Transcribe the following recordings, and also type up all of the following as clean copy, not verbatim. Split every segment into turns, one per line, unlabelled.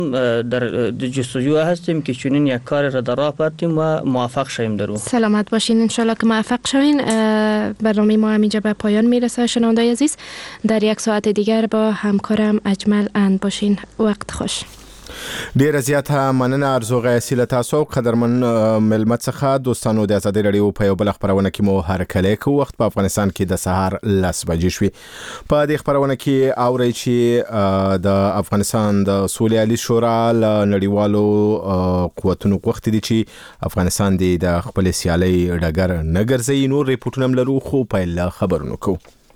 در جستجو هستیم که چنین یک کار را در راه بردیم و موفق شویم در او.
سلامت باشین، انشالله که موفق شوین. برنامه ما همینجا به پایان میرسه. شنوندای عزیز، در یک ساعت دیگر با همکارم اجمل اند باشین. وقت خوش.
ډیر زیاته مننه ارزو غیاسی له تاسو قدرمن ملمت څخه دوستانو د ازادي رادیو په یو بل خبرونه کې مو هرکلی کو وخت په افغانستان کې د سهار 10 بجې شوې. په دې خبرونه کې اوري چې د افغانستان د سولې عالی شورا له نړیوالو قوتونو غوښتي دي چې افغانستان د خپل سیالي ډګر نه ګرځي. نور ریپورتونه لرو خو په خبرونو کو.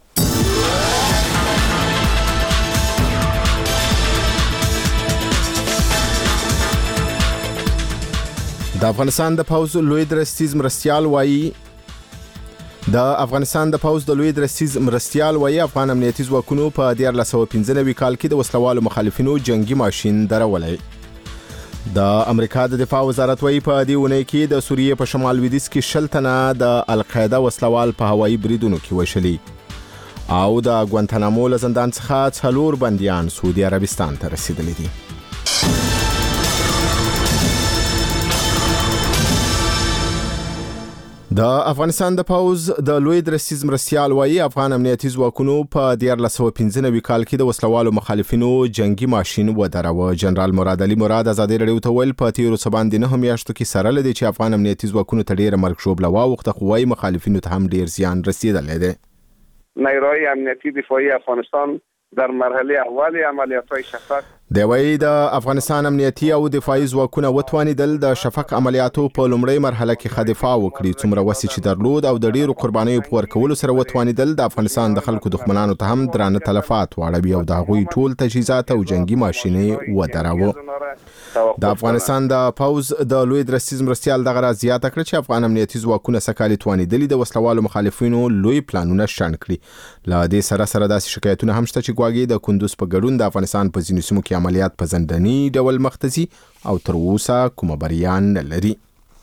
د افغانستان د پوز لوی درستیز مرستیال وایي افغان امنیتي ځواکونو په 2015 کال کې د وسلوالو مخالفینو جنگي ماشين درولې. د امریکا د دفاع وزارت وایي په دې ونه کې د سوریې په شمال لویدیځ کې 60 تنه د القاعده وسلوال په هوایي بریدونو کې وشلي او د ګوانتانامو له زندان څخه 4 بنديان سعودي عربستان ته رسیدلي دي. د افغانستان د پوز د لوی درستیز مرستیال وایي افغان امنیتي ځواکونو په 2015 کال کې د وسلوالو مخالفینو جنگي ماشين ودراوه. جنرال مراد علي مراد ازادي رادیو ته ویل په تیرو سباندې نه میاشتو کې سره لدی چې افغان امنیتي ځواکونو ته ډیره مرګ شوبله واوخته خوای مخالفینو ته هم ډیر زیان رسیدلی دی.
نیروهای امنیتی دفاعی افغانستان در مرحله اول عملیات‌های شفق
د وای د افغانستان امنیتي او دفاعي ځواکونه وتوانیدل د شفق عملیاتو په لومړی مرحله کې خدفاع وکړي څومره وسې چې درلود او د ډیرو قربانیو په ورکولو سره وتوانیدل د افغانستان د خلکو دښمنانو ته هم درانه تلفات واړوي او د هغوی ټول تجهیزات او جنگي ماشينې ودراوه. د افغانستان د پوز د لوی درستیز مرستیال دغه راز زیاته کړ چې افغان امنیتي ځواکونه سکالي توانیدل د وسلوالو مخالفینو لوی پلانونه شنډ کړي. لا دې سره داسې شکایتونه هم شته چې ګواګي د کندوز په ګډون د افغانستان په ځینو سیمو کې عملیات په زندنی ډول مختزي او تر اوسه کوم بریان نه لري.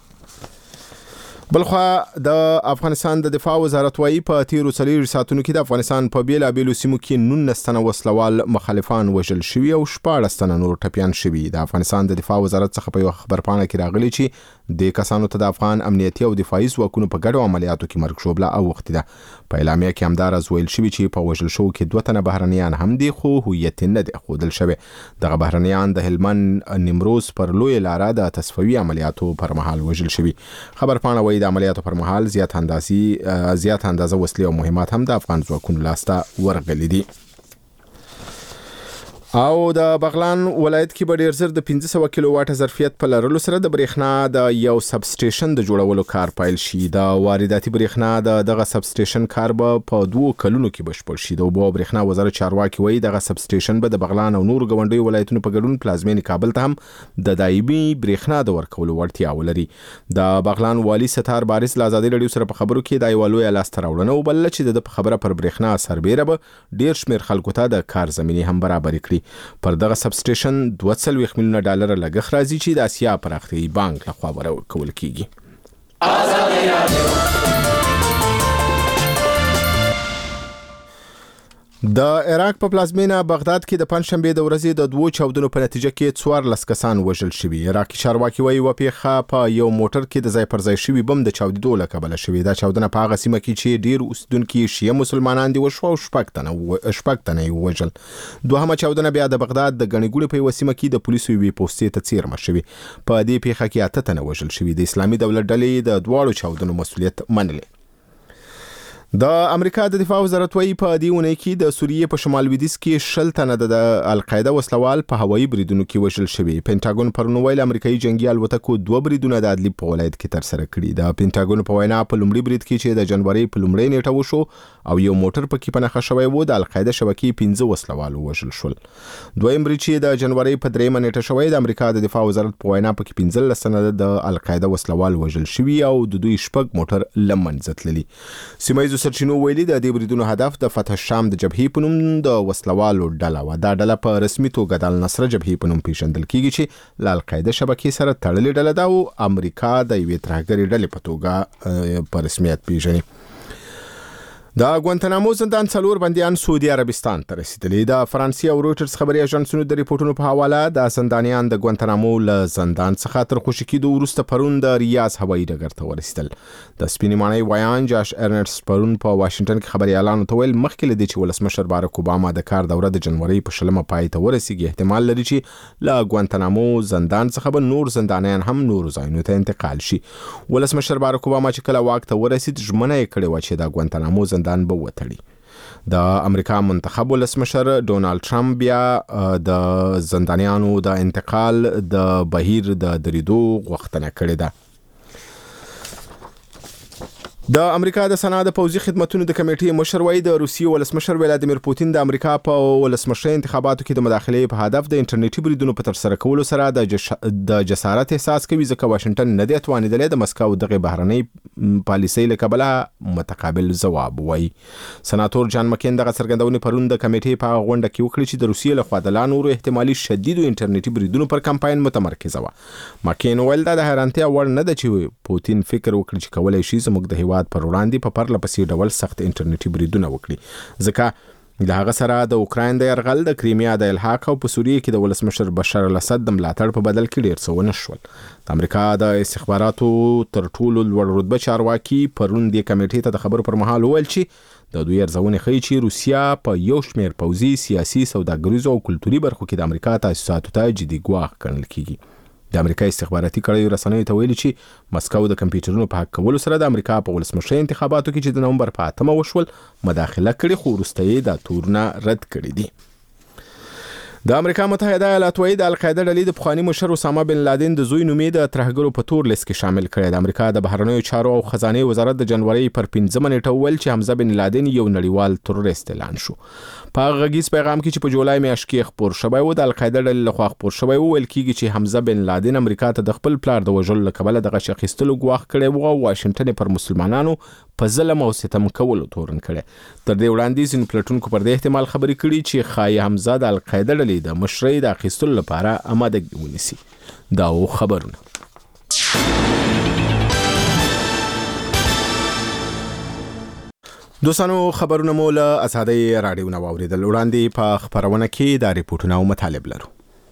بلخوا د افغانستان د دفاع وزارت وایي په تیرو 4 ساعتونو کې د افغانستان په بیلابیلو سیمو کې 19 تنه وسلوال مخالفان وژل شوي او 14 تنه نور ټپيان شوي. د افغانستان د دفاع وزارت څخه په یو خبرپاڼه کې راغلي چې د کسانو ته د افغان امنیتي او دفاعي ځواکونو په ګډو عملیاتو کې مرګ شوبله او وخت ده. په اعلامیه کې همدار از ویل شوی چې په وژل شو کې 2 تنه بهرنیان هم دي خو هویت نه دی خودل شوی. دغه بهرنیان د هلمند نیمروز پر لوی لاره د تصفیوي عملیاتو پر مهال وژل شوی. خبرپاڼه وایي د عملیاتو پر مهال زیات اندازه وسلې او مهمات هم د افغان ځواکونو لاسته ورغلي دي. او د بغلان ولایت کې به ډیر زر د 1500 کیلو واټ ظرفیت په لرلو سره د برېښنا د یو سب سټیشن د جوړولو کار پیل شي. د وارداتي برېښنا دغه سب سټیشن کار به په 2 کلونو کې بشپړ شي. د اوبو او برېښنا وزارت چارواکي وایي دغه سب سټیشن به د بغلان او نور ګاونډیو ولایتونو په ګډون پلازمینې کابل ته هم د دایمي برېښنا د ورکولو وړتیا ولري. د بغلان والی ستار بارس له ازادي رادیو سره په خبرو کې د ایوالو لاسته راوړنه وبلل چې د خبره پر برېښنا سربېره به ډیر شمیر خلکو ته د کار زمینه هم برابر کړي. پر دغه سب سټیشن 2.2 میلیون ډالر لګښت راځي چې د اسیا پراختیایي بانک لخوا ورکول کیږي. د عراق په پلازمینه بغداد کې د پنځشنبه د ورځې د 2 چاودنو په نتیجه کې 14 کسان وژل شوي. عراقي چارواکي وایي وپیخه په یو موټر کې د ځای پر ځای شوي بم د چاودیدو له کبله شوي. دا چاودنه په هغه سیمه کې چې ډیر اوسیدونکي شیعه مسلمانان دي وشو او شپږ تنه وژل. دوهمه چاودنه بیا د بغداد د غنیګوړي په وسیمه کې د پولیسو وی پوسټې ته څیرمه شوي. په دې پیښه کې 8 تنه وژل شوي. د اسلامي دولت ډلې د دواړو چاودنو مسؤلیت منلی. د امریکا د دفاع وزارت وایي په دې ونه کې د سوریې په شمال لویدیځ کې 60 تنه د القاعده وسلوال په هوایي بریدونو کې وژل شوي. پینټاګون پرون ویل امریکایي جنگي الوتکو 2 بریدونه د ادلب په ولایت کې تر سره کړي. د پینټاګون په وینا په لومړي برید کې چې د جنوري په لومړۍ نیټه وشو او یو موټر پکې پنهخه شوی و د القاعده شبکې 15 وسلوال وژل شول. دویم برید چې د جنوري په 3 نیټه شوی د امریکا د دفاع وزارت په وینا پکې 15 تنه د القاعده وسلوال وژل شوي او د دوی شپږ موټر لمنځه تللي. سیمایي سرچینو ویلي د دې بریدونو هدف د فتح شام د جبهې په نوم د وسلوالو ډله و. دا ډله په رسمي توګه د النصر جبهې په نوم پیژندل کیږي چې د القاعده شبکې سره تړلې ډله ده او امریکا د یوې ترهګرې ډلې په توګه په رسمیت پیژني. د ګوانتنامو زندان څلور بنديان سعودي عربستان ته رسیدلي. د فرانسې او رويټرز خبري اژانسونو د ریپورتونو په حواله د زندانیان د ګوانتنامو له زندان څخه تر خوشي کېدو وروسته پرون د ریاض هوایي ډګر ته ورسیدل. د سپینې ماڼۍ وایان جاش ارنټس پرون په واشنگټن کې خبري اعلان وکړ مخکې له دې چې ولسمشر باراک اوباما د کار دوره د جنوري په 20 پای ته ورسیږي. احتمال لري چې له ګوانتنامو زندان څخه به نور زندانیان هم نور ځایونو ته انتقال شي. ولسمشر باراک اوباما چې کله واک ته ورسید ژمنه یې کړې و چې د ګوانتنامو زندان به وتړي. د امریکا منتخب ولسمشر ډونالد ټرمپ بیا د زندانیانو د انتقال د بهیر د دریدو غوښتنه کړې ده. د امریکا د سنا د پوځي خدماتو د کمیټې مشر وای د روسیې ولسمشر ولادیمیر پوتین د امریکا په ولسمشر انتخاباتو کې د مداخلې په هدف د انټرنیټي بریدونو په تر سره کولو سره د جسارت احساس کوي ځکه واشنگټن نه دی توانیدلی د مسکو دغه بهرنۍ پالیسۍ له کبله متقابل ځواب وای. سناتور جان مکین دغه څرګندونې پرون د کمیټې په غونډه کې وکړه چې د روسیې له خوا د لا نورو احتمالي شدیدو انټرنیټي بریدونو پر کمپاین متمرکزه و. مکین ویل دا د حیرانتیا وړ نه ده چې پوتین فکر وکړي چې کولای شي زموږ د هیواد پر وړاندې په پرله پسې ډول سخت انټرنیټي بریدونه وکړي ځکه د هغه سره د اوکراین د یرغل د کریمیا د الحاق او په سوریه کې د ولسمشر بشار الاسد د ملاتړ په بدل کې ډیر څه ونه شول. د امریکا د استخباراتو تر ټولو لوړ رتبه چارواکي پرون د کمیټې ته د خبرو پر مهال وویل چې د دوی ارزونه ښیي چې روسیا په یو شمېر پوځي، سیاسي، سوداګریزو او کلتوري برخو کې د امریکا تاسیساتو ته جدي ګواښ ګڼل کیږي. د امریکا استخباراتي کړیو رسنیو ته ویلي چې مسکو د کمپیوټرونو په حق کولو سره د امریکا په ولسمشر انتخاباتو کې چې د نومبر په 8 وشول مداخله کړې خو وروسته یې دا تورونه رد کړي دي. د امریکا متحده ایالاتو د القاعده ډلې د پخوانی مشر اسامه بن لادن د زوی نومې د ترهګرو په تور لیست کې شامل کړي. د امریکا د بهرنیو چارو او خزانه وزارت د جنوري پر 15 نیټه ویل چې حمزه بن لادن یو نړیوال تروریست اعلان شو. په غږیز پیغام کې چې په جولای میاشت کې خبر شوی و د القاعده ډلې لخوا خبر شوی ویل کیږي چې حمزه بن لادن امریکا ته د خپل پلار د وژلو لپاره دغه شخصیتلو ګواښ کړي و او واشنگټن پر مسلمانانو په ظلم او ستم کولو تورن کړي. تر دې وړاندې ځینو پلټونکو پر دې احتمال خبرې کړي چې خای حمزه د القاعده ډلې د مشرۍ د اخیستلو لپاره آماده ونیسي. دا خبرونه دوستانو خبرونه مو له آزادۍ رادیو نه واوریدل. وړاندې په خبرونه کې د ریپورتونو او مطالب لرو.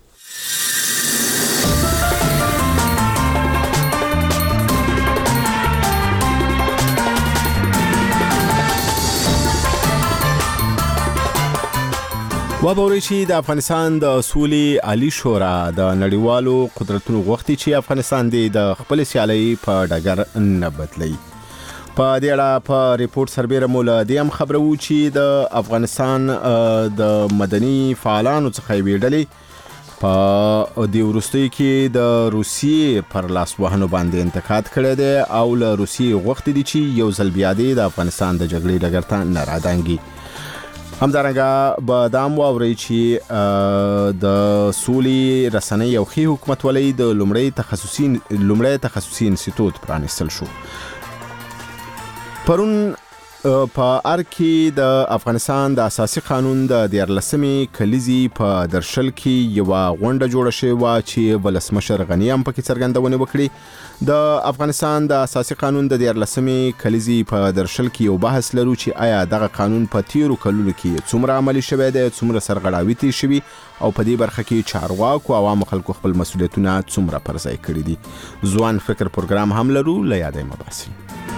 وبوري چې د افغانستان د سولې عالی شورا د نړیوالو قدرتونو غوښتي چې افغانستان د خپل سیالي په ډګر نه بدلی. په دې اړه په ریپورت سربېره مولا دیم خبرو چې د افغانستان د مدني فعالانو څخه ویډلې په دې ورستۍ کې د روسیې پر لاس وهنو باندې انتقاد کړی دی او له روسیې غوښتي دي چې یو ځل بیا د افغانستان د جګړې ډګر ته نه رادانګي. همدارنګه به دام واوري چې د سولې رسنۍ او خي حکومت ولې د لومړی تخصصي انسټیټوټ پرانیستل شو. پرون په ارکی د افغانستان د اساسي قانون د 14مې کلیزي په درشل کې یو غونډه جوړه شوه چې ولسمشر غنی هم پکې څرګندونه وکړي. د افغانستان د اساسي قانون د 14مې کلیزي په درشل کې یو بحث لرو چې آیا دغه قانون په تیرو کلونو کې څومره عملی شوی دی، څومره سرغړاوي شوی او په دې برخه کې چارواکو او عوام خلکو خپل مسؤلیتونه څومره پر ځای کړی دي. ځوان فکر پروګرام هم لرو، له یادې مباسي.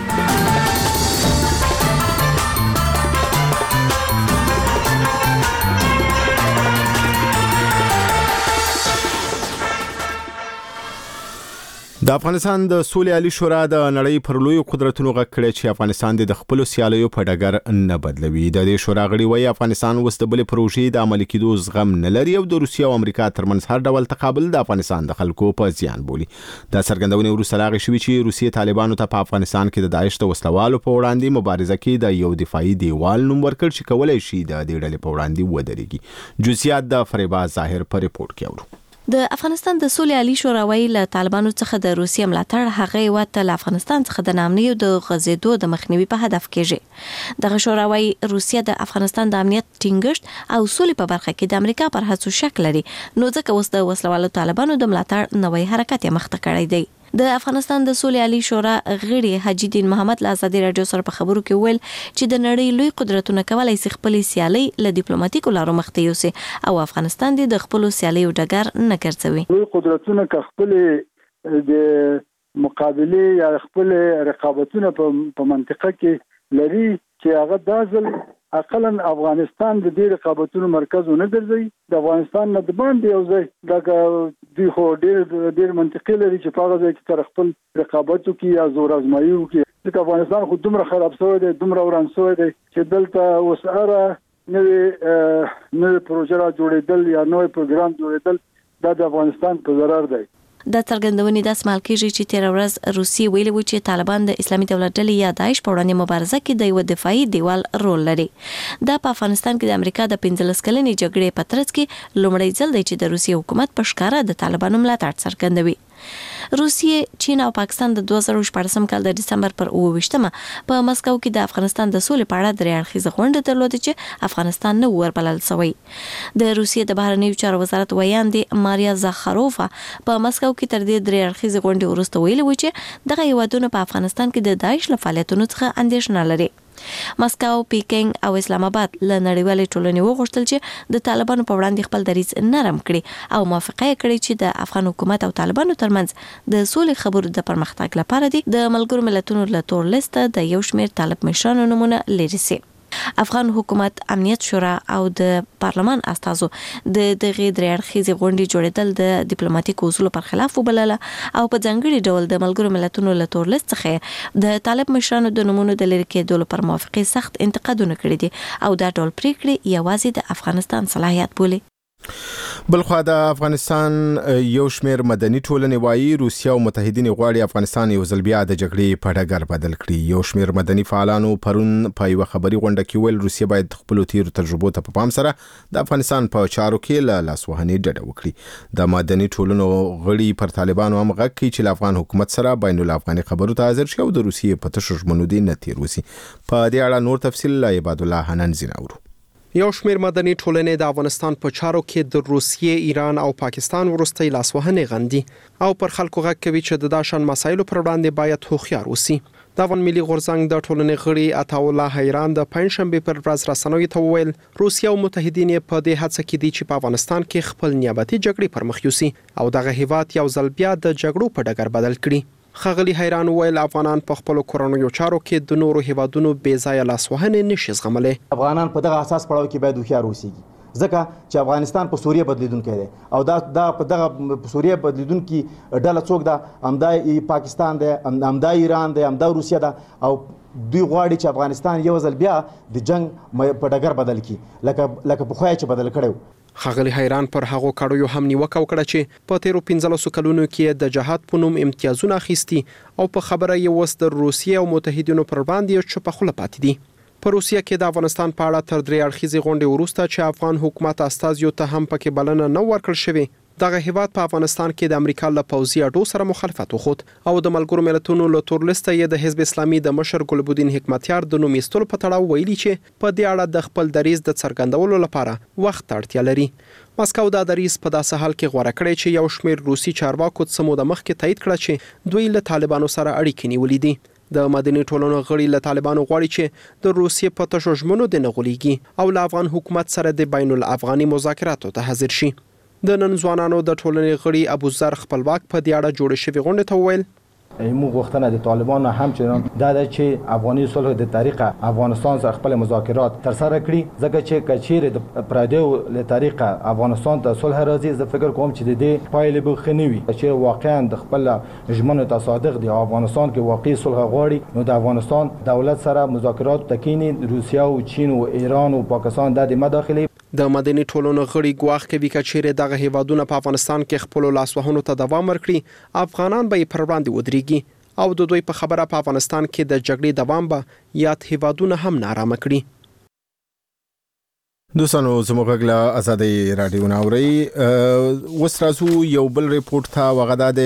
د افغانستان د سولې عالی شورا د نړۍ پر لوی قدرتونو غږ کړی چې افغانستان د خپل سیالیو په ډګر نه بدلوي. د دې شورا غړي وایي افغانستان اوس د بلې پروژې د عملي کېدو زغم نه لري او د روسیې او امریکا ترمنځ هر ډول تقابل د افغانستان د خلکو په زیان بولي. دا څرګندونه وروسته راغی شوې چې روسیې طالبانو ته په افغانستان کې د داعش د وسلوالو په وړاندې مبارزه کې د یو دفاعي دیوال نوم ورکړ چې کولای شي د دې ډلې په وړاندې ودرېږي. جزئیات د فریبا ظاهر په ریپورت کې اورو.
د افغانستان د سولې عالی شورا وایي له طالبانو څخه د روسیې ملاتړ هغه وته له افغانستان څخه د نامنۍ او د غزیدو د مخنیوي په هدف کېږي. دغه شورا وایي روسیه د افغانستان د امنیت ټینګښت او سولې په برخه کې د امریکا پر هڅو شک لري، نو ځکه اوس د وسلوالو طالبانو د ملاتړ نوې حرکت یې مخته کړی دی. د افغانستان د سولې عالی شورا غړي حاجی دین محمد له ازادي رادیو سره په خبرو کې ویل چې د نړۍ لوی قدرتونه کولای شي خپل سیالي له ډیپلوماټیکو لارو مخ ته یوسي او افغانستان د خپل سیالي او ډګر نه ګرځوي.
لوی قدرتونه خپل د مقابله یا خپل رقابتونه په منطقه کې لري چې هغه دازل اقلا افغانستان د دې رقابتونو مرکز نه ګرځي. د افغانستان نه د باندې یو ځای د دوی خو ډېر منطقي لري چې په هغه ځای کې تر خپل رقابتو کې یا زور ازمایي وکړي. د افغانستان خو دومره خراب شوی دی، دومره وران شوی دی چې دلته وساره نوې پروژه را جوړېدل یا نوې پروګرام جوړېدل دا د افغانستان په ضرر دی.
د څرګندونې د اسمال کېږي چې تیر ورځ روسیې ویلي و چې طالبان د اسلامي دولت ډلې یا داعش په وړاندې مبارزه کې د یو دفاعي دیوال رول لري. دا په افغانستان کې د امریکا د 15 کلنې جګړې په ترڅ کې لومړی ځل دی چې د روسیې حکومت په ښکاره د طالبانو ملاتړ څرګندوي. روسیې، چین او پاکستان د 2014 کال د دسمبر پر 28مه په مسکو کې د افغانستان د سولې په اړه درې اړخیزه غونډه درلوده چې افغانستان نه وربلل شوی. د روسیې د بهرنیو چارو وزارت ویاندې ماریا زاخاروفا په مسکو کې تر دې درې اړخیزه غونډې وروسته ویلي و چې دغه هیوادونه په افغانستان کې د داعش له فعالیتونو څخه اندېښنه لري. مسکو، پیکینګ او اسلام آباد له نړیوالې ټولنې وغوښتل چې د طالبانو په وړاندې خپل دریځ نرم کړي او موافقه کړي چې د افغان حکومت او طالبانو ترمنځ د سولې خبرو د پرمختګ لپاره دي د ملګرو ملتونو له تور لیسته د یو شمېر طالب مشرانو نومونه لري سي. افغان حکومت، امنیت شورا او د پارلمان استازو د دغه درې اړخیزې غونډې جوړېدل د ډیپلوماټیک اصولو پر خلاف وبلله او په ځانګړي ډول د ملګرو ملتونو له تور لیست څخه د طالب مشرانو د نومونو د لرې کېدلو پر موافقې سخت انتقادونه کړي دي او دا ډول پریکړې یوازې د افغانستان صلاحیت بولي.
بلخوا د افغانستان یو شمېر مدني ټولنې وایي روسیه او متحدین غواړي افغانستان یو ځل بیا د جګړې په ډګر بدل کړي. یو شمېر مدني فعالانو پرون په یوه خبري غونډه کې ویل روسیه باید خپل تیرو تجربو ته په پام سره د افغانستان په چارو کې له لاسوهنې ډډه وکړي. د مدني ټولنو غړي پر طالبانو هم غږ کوي چې له افغان حکومت سره بین الافغاني خبرو ته حاضر شي او د روسیې په تشو ژمنو دې نه تیر وسی. په دې اړه نور تفصیل له عباد الله حنان زیناورو.
یو شمېر مدني ټولنې د افغانستان په چارو کې د روسیې، ایران او پاکستان وروستۍ لاسوهنې غندي او پر خلکو غږ کوي چې د داشن مسایلو پر وړاندې باید هوښیار اوسي. د افغان ملي غورځنګ د ټولنې غړي عطاالله حیران د پنځشنبې پر ورځ رسنیو ته وویل روسیه او متحدین په دې هڅه کې دي چې په افغانستان کې خپل نیابتي جګړې پر مخ یوسي او دغه هیواد یو ځل بیا د جګړو په ډګر بدل کړي. خغلی حیران ویل افغانان په خپل کورنیو چارو کې د نورو هیوادونو بې ځایه لاسوهنې نشي زغملی.
افغانان په دغه اساس پړاو کې باید هوښیار اوسېږي ځکه چې افغانستان په سوریه بدلیدونکی دی او دا په دغه سوریه بدلیدونکي ډله څوک ده؟ همدا پاکستان دی، همدا ایران دی، همدا روسیه ده او دوی غواړي چې افغانستان یو ځل بیا د جنگ په ډګر بدل کړي لکه پخوا چې بدل کړی.
خغلی حیران پر هغو کړیو هم نیوکه وکړه چې په تیرو 15 کلونو کې د جهاد په نوم امتیازونه اخیستي او په خبره یې وس د روسیې او متحدینو پر باندې چوپه خوله پاتې دي. په روسیه کې د افغانستان په اړه تر درې اړخیزې غونډې وروسته چې افغان حکومت استازیو ته هم پکې بلنه نه ورکړل شوې، دغه هیواد په افغانستان کې د امریکا له پوځي اډو سره مخالفت وښود او د ملګرو ملتونو له تور لیسته یې د حزب اسلامي د مشر ګلبدین حکمتیار د نوم ایستلو په تړاو ویلي چې په دې اړه د خپل دریځ د څرګندولو لپاره وخت اړتیا لري. مسکو دا دریځ په داسې حال کې غوره کړی چې یو شمېر روسي چارواکو څه موده مخکې تایید کړه چې دوی له طالبانو سره اړیکې نیولې دي. د مدني ټولنو غړي له طالبانو غواړي چې د روسیې په تشو ژمنو دې نه غولېږي او له افغان حکومت سره د بین الافغاني مذاکراتو ته حاضر شي. د نن ځوانانو د ټولنې غړي ابوذر خپلواک په دې اړه جوړې شوې غونډې ته وویل
مو غوښتنه د طالبانو همچنان دا ده چې افغاني صلح د طریقه افغانستان سره خپل مذاکرات تر سره کړي ځکه چې کچیر د پردیو له طریقه افغانستان ته صلح راځي زه فکر کوم چې د دې پایلې به ښه نه وي چې واقعا د خپل ژمنو ته صادق دي افغانستان کې واقعي صلح غواړي نو د افغانستان دولت سره مذاکرات تکینی روسیه او چین او ایران او پاکستان د مداخله.
د مدني ټولنو غړي ګواښ کوي چې چیرې دغه هیوادونه په افغانستان کې خپل لاسوهنو ته دوام ورکړي افغانان به پر وړاندې ودرېږي او د دوی په خبره په افغانستان کې د جګړې دوام به یاد هیوادونه هم نارامه کړي.
دوستانو زموږ له آزادۍ رادیو ناوري وسرازو یو بل ریپورت ته وغدا ده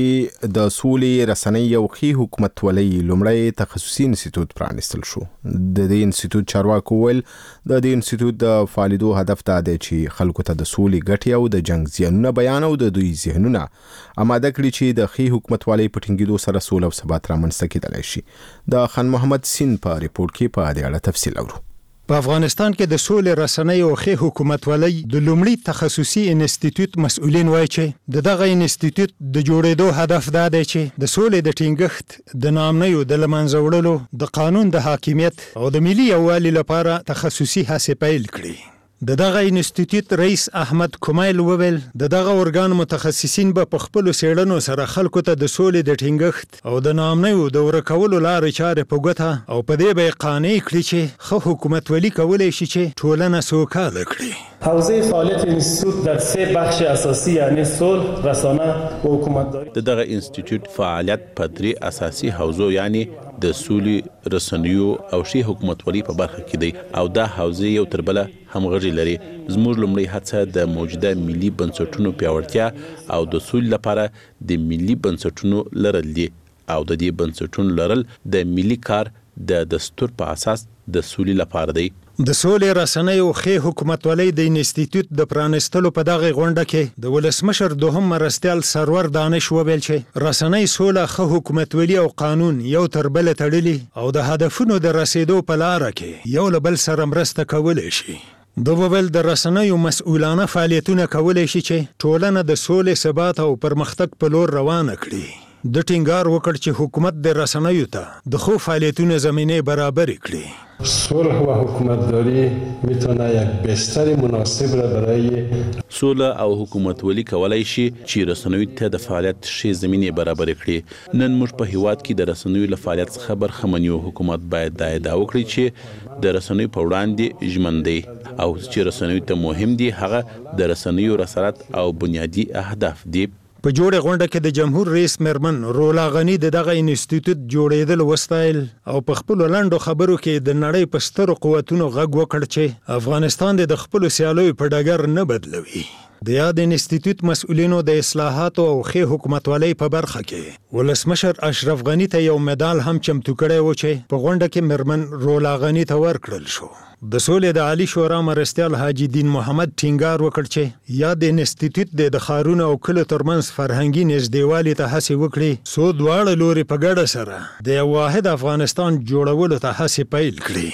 چې د سولې رسنۍ یو خي حکومت ولې لومړی تخصصي انسټیټیوټ پرانستل شو. د دې انسټیټیوټ چارواکو ول د دې انسټیټیوټ د فعالیتو هدف دا دی چې خلکو ته د سولې ګټې او د جنگ زیانونه بیان او د دوی ذهنونه آماده کړي چې د خي حکومت ولې پټینګیدو سره سولې او ثبات رامنځته کېدلی شي. د خان محمد سین په ریپورت کې په دې اړه تفصیل اورو.
په افغانستان کې د سولې رسنۍ او خي حکومت ولې د لومړي تخصصي انسټیټیوټ مسؤلین وایي چې دغه انسټیټیوټ د جوړېدو هدف دا دی چې د سولې د ټینګښت د نامنیو د لمنځه وړلو د قانون د حاکمیت او د ملي یووالي لپاره تخصصي هڅې پیل کړي. دغه انسټیټیوټ رئیس احمد کومایل وویل دغه ارګان متخصصین به په خپل سیړنو سره خلکو ته د سولې د ټینګښت او د نامنیو د ورکولو لارې چارې په ګوته او په دې به قانع کړي چې خو حکومت ولي کولای شي چې ټولنه سوکاله کړي.
حوزه فعالیت انستیتوت در 3 بخش اساسی یعنی صلح، رسانه و حکومتداری.
دغه انستیتوت فعالیت په 3 اساسي حوزو یعنی د سولې، رسنیو او شي حکومتولي په برخه کې دی او دا حوزه یو تر بل همغږي لري. زموږ لومړی هڅه د موجوده ملي بنسټونو پیاوړتیا او د سولې لپاره د ملي بنسټونو لرل دي او د دې بنسټونو لرل د ملي کار د دستور په اساس د سولې لپاره دی.
د سولې رسنۍ او خي حکومتولۍ د انسټیټیوټ د پرانستلو په دغه غونډه کې د ولسمشر دوهم مرستیال سرور دانش وویل چې رسنۍ، سوله، خو حکومتولي او قانون یو تر بل تړلي او د هدفونو د رسیدو په لار کې یو له بل سره مرسته کولای شي. د وویل د رسنیو مسؤلانه فعالیتونه کولای شي چې ټولنه د سولې، ثبات او پرمختګ په لور روانه کړي. د ټینګار وکړ چې حکومت د رسنیو ته د خو فعالیتونو زمینه برابر کړي.
صلح و حکومتداری میتونه یک بستر مناسب را برای
سوله او حکومتولي کولای شي چې رسنیو ته د فعالیت شی زمینه برابر کړي. نن موږ په هیواد کې د رسنیو له فعالیت څخه برخمن یو. حکومت باید دا ادعا وکړي چې د رسنیو په وړاندې ژمن دی او چې رسنیو ته مهم دي هغه د رسنیو رسالت او بنیادی اهداف دي.
په جوړه غونډه کې د جمهور رئیس مرمن رولا غنی دغه انسټیټیوټ جوړېدل وستایل او په خپل لاندو خبرو کې د نړۍ په سترو قوتونو غږ وکړ چې افغانستان د خپل سیالیو په ډګر نه بدلوي. د یاد انسټیټیوټ مسؤلینو د اصلاحاتو او خي حکومتولۍ په برخه کې ولسمشر اشرف غنی ته یو مډال هم چمتو کړی و چې په غونډه کې مرمن رولا غنی ته ورکړل شو. د سولې د عالی شورا مرستیال حاجی دین محمد ټینګار وکړ چې یاد انسټیټیوټ د خارونو او کلو ترمنځ فرهنګي نږدېوالي ته هڅې وکړي څو دواړه لوري په ګډه سره د یو واحد افغانستان جوړولو ته هڅې پیل کړي.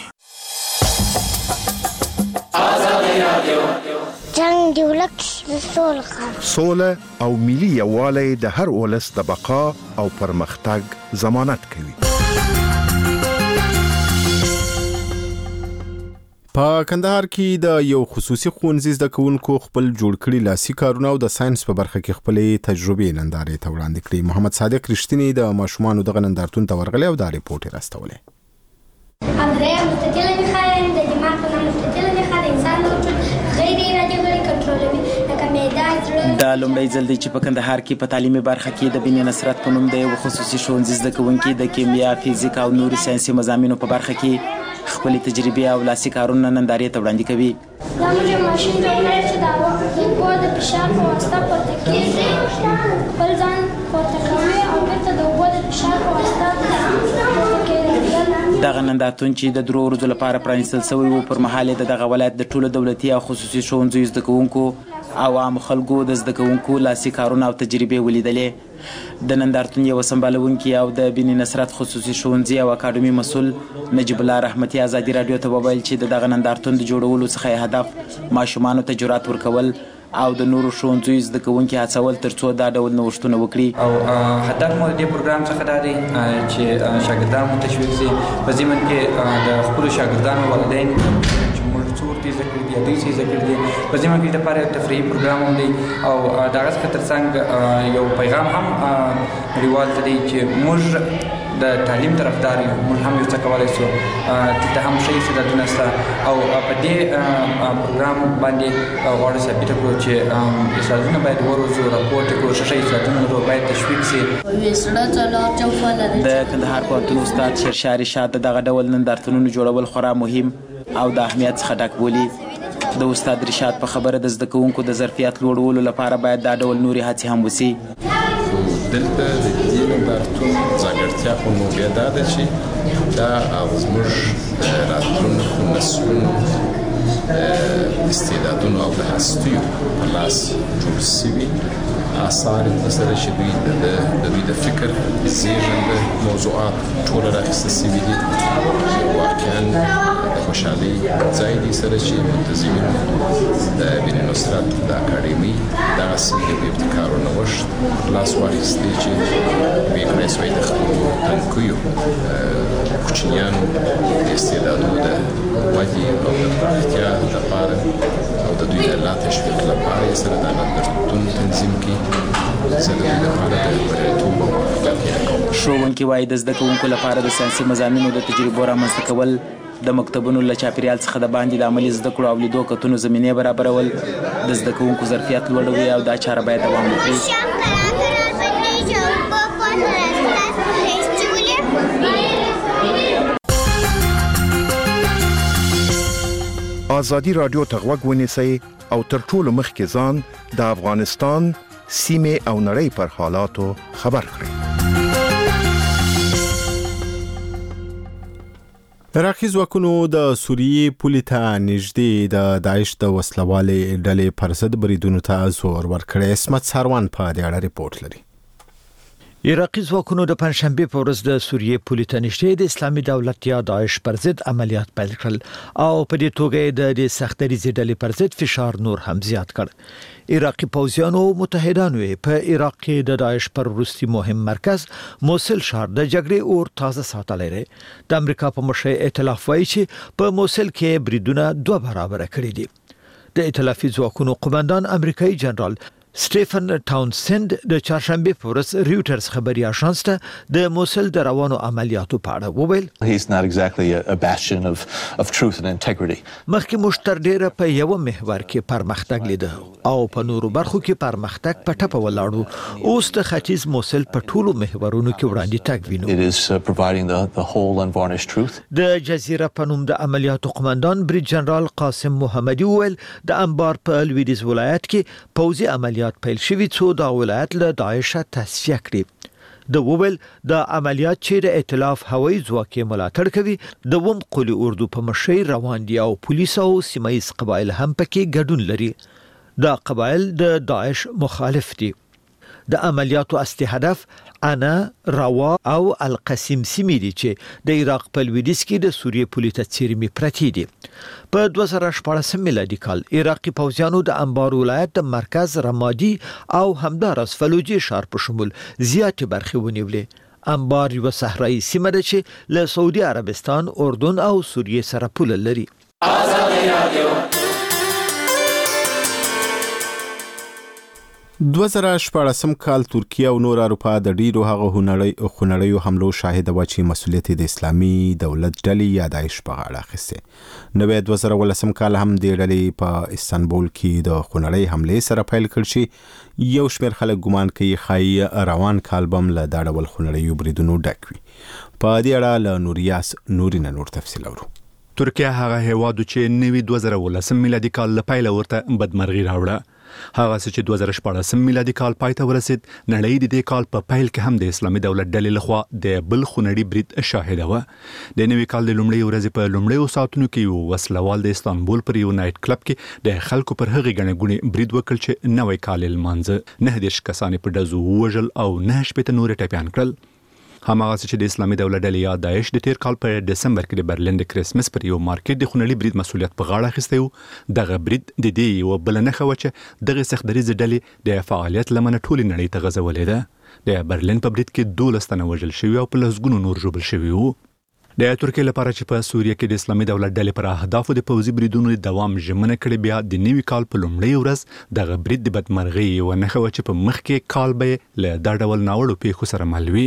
جنگ دی ولک د
سوله او ملي یووالی د هر ولس د بقا او پرمختګ ضمانت کوي.
په کندهار کې د یو خصوصي ښوونځي زده کوونکو خپل جوړ کړي لاسي کارونه او د ساينس په برخه کې خپلې تجربې نندارې ته وړاندې کړې. محمد صادق رښتینی د ماشومانو دغه نندارتون ته ورغلی او دا ریپورت یې راستولی.
اندریا مستطیل نخواهی د دماغ په نام مستطیل نخواهی د انسان موجود غیر ارادي غړي کنټرولوي لکه معده، زړه.
دا لومړی ځل دی چې په کندهار کې په تعلیمي برخه کې د بني نصرت په نوم د یو خصوصي ښوونځي زده کوونکي د کیمیا، فزیک او نورو ساینسي مضامینو په برخه کې خپل تجربې او لاسي کارونه نندارې ته وړاندې کوي.
دا موږ ماشین جوړوي چې د اوبو د فشار په واسطه پورته کېږي، خپل ځان پورته کوي او بېرته د اوبو د فشار په واسطه پورته کېږي.
دغه نندارتون چې د 3 ورځو لپاره پرانیستل شوی و پر مهال د دغه ولایت د ټولو دولتي او خصوصي ښوونځیو زده کوونکو او عام خلکو د زده کوونکو لاسي کارونه او تجربې ولیدلې. د نندارتون یو سمبالونکي او د بني نصرت خصوصي ښوونځي او اکاډمي مسؤل نجیب الله رحمتي ازادي رادیو ته وویل چې دغه نندارتون د جوړولو څخه هدف ماشومانو ته جرأت ورکول او د نورو ښوونځیو زده کوونکي هڅول ترڅو دا ډول نوښتونه وکړي.
او هدف مو د دې پروګرام څخه دا دی چې شاګردان مو تشویق شي په ضمن کې د خپلو شاګردانو والدین چې موږ څو ورته زده کړي دي دوی څه زده کړي دي په ضمن کې لپاره یو تفریحي پروګرام هم دی او دغه څخه ترڅنګ یو پیغام هم نړیوال ته دی چې موږ د تعلیم طرفدار یو، موږ هم یو څه کولی شو. دلته هم ښه استعدادونه شته او په دې پروګرام باندې غواړو ثابته کړو چې استعدادونه باید وروزو، راپورټ کړو، ښه استعدادونه لرو باید تشویق شي.
د کندهار پوهنتون استاد شیرشاه رشاد دغه ډول نندارتونونو جوړول خورا مهم او د اهمیت څخه ډک بولي. د استاد رشاد په خبره د زده کوونکو د ظرفیت لوړولو لپاره باید دا ډول نورې هڅې هم وشي.
دلته د دې نندارتون ځانګړتیا خو نو بیا دا ده چې دا زموږ د راتلونکو نسلونو استعدادونو او د هستیو په لاس جوړ شوي آثار سره چې دوی د فکر زیږنده موضوعات ټول راخیستل شوي دي. واقعا د خوشحالۍ ځای دی سره چې منتظمینو د بن نصرت د اکاډمي دغسې د ابتکار او نوښت لاس واخیستی چې ویې کړی سوی د خپلو تنکیو کوچنیانو د استعدادونو د ودې او د پراختیا لپاره او د دوی د لا تشویق لپاره یې سره دا نندارتون تنظیم کړي. زه د دوی لپاره د بریالیتوب او موفقیت هیله کوم.
ښوونکي وایي د زده کوونکو لپاره د ساینسي مضامینو د تجربو رامنځته کول، د مکتبونو له چاپیریال څخه د باندې د عملي زده کړو او لیدو کتنو زمینې برابرول د زده کوونکو ظرفیت لوړوي او دا چاره باید دوام وکړي.
ازادي رادیو ته غوږ ونیسئ او تر ټولو مخکې ځان د افغانستان سیمې او نړۍ پر حالاتو خبر کړئ.
عراقي ځواکونو د سوریې پولې ته نږدې د داعش د وسلوالې ډلې پر ضد بریدونو ته زور ورکړی. اسمت ساروان په دې اړه ریپورت لري.
عراقي ځواکونو د پنځشنبه په ورځ د سوریې پولې ته نږدې د اسلامي دولت یا داعش پر ضد عملیات پیل کړل او په دې توګه د سختدریزې ډلې پر ضد فشار نور هم زیات کړ. عراقي پوځیانو متحدانو په عراق کې د داعش پر وروستي مهم مرکز موصل ښار د جګړې اور تازه ساتلی دی. د امریکا په مشر ائتلاف وایي چې په موصل کې بریدونه 2 برابر کړي دي. د ائتلافي ځواکونو قومندان امریکایي جنرال سټیفن ټاونسند د چهارشنبه په ورځ ریوټرز خبري اژانس ته د موصل د روانو عملیاتو په اړه وویل
He's not exactly a bastion of truth and integrity.
مخکې مشتر ډیره په یو محور کې پرمختګ لیده او په نورو برخو کې پرمختګ په ټپه ولاړو. اوس د ختیځ موصل په ټولو محورونو کې وړاندې تګ وینو.
It is providing the whole unvarnished truth.
د جزیره په نوم د عملیاتو قومندان بریج جنرال قاسم محمدي وویل د انبار په لویدیځ ولایت کې پوځي عملیات پیل شوي څو د ولایت له داعش تصفیه کړي. د وویل د عملیات چې د ائتلاف هوایي ځواک ملاتړ کوي د وم قلی اردو په مشرۍ روان دي او پولیس او سیمایي قبایل هم پکې ګډون لري. دا قبایل د داعش مخالف دي. د عملیاتو اصلي هدف انا، روا او القسیم سیمې دي چې د عراق په لویدیځ کې د سوریې پولې ته څیرمې پرتې دي. په 2014 میلادي کال عراقي پوځیانو د انبار ولایت د مرکز رمادي او همدارس فلوجي ښار په شمول زیاتې برخې ونیولې. انبار یو صحرایي سیمه ده چې له سعودي عربستان، اردن او سوریې سره پوله لري.
آزادي رادیو 2014 کال ترکیه او نور اروپا د ډیرو هغه خونړیو حملو شاهد و چې مسؤلیت د اسلامي دولت ډلې یا داعش په غاړه اخیسته. نو 2018 کال هم د ډلې په استانبول کې د خونړۍ حملې سره پیل کړ چې یو شمېر خلک ګمان کوي خای روان کال بم له دا ډول خونړیو بریدونو ډک وي. په دې اړه له نوریاس نورینه نور تفصیل اورو.
ترکیه هغه هیواد چې نوی 2018 میلادي کال له پیل ورته بدمرغي راوړه. هغه چې 2014 میلادي کال پای ته ورسید، نړۍ د دې کال په پیل کې هم د اسلامي دولت ډلې لخوا د بل خونړي برید شاهده و. د نوي کال د لومړۍ ورځې په لومړیو ساعتونو کې یو وسلوال د استانبول پر یو نایټ کلب کې د خلکو پر هغې ګڼې ګوڼې برید وکړ چې نوی کال لمانځه. 9 کسان په ډزو ووژل او 9 نور ټپیان کړل. هماغه چې د اسلامي دولت ډلې یا داعش د تیر کال په ډسمبر کې د برلین د کریسمس پر یو مارکیټ د خونړي برید مسؤلیت په غاړه اخیستی و. دغه برید د دې یو بل نښه وه چې دغه سختدریځې ډلې د فعالیت لمنه ټولې نړۍ ته غځولې ده. د برلین په برید کې 12 تنه وژل شوي او په لسګونو نور ژوبل شوي وو. د ترکیې لپاره چې په سوریه کې د اسلامي دولت ډلې پر اهدافو د پوځي بریدونو دوام ژمنه کړې، بیا د نوي کال په لومړۍ ورځ دغه برید د بدمرغۍ یوه نښه وه چې په مخکې کال به له دا ډول ناوړو پیښو سره مل وي.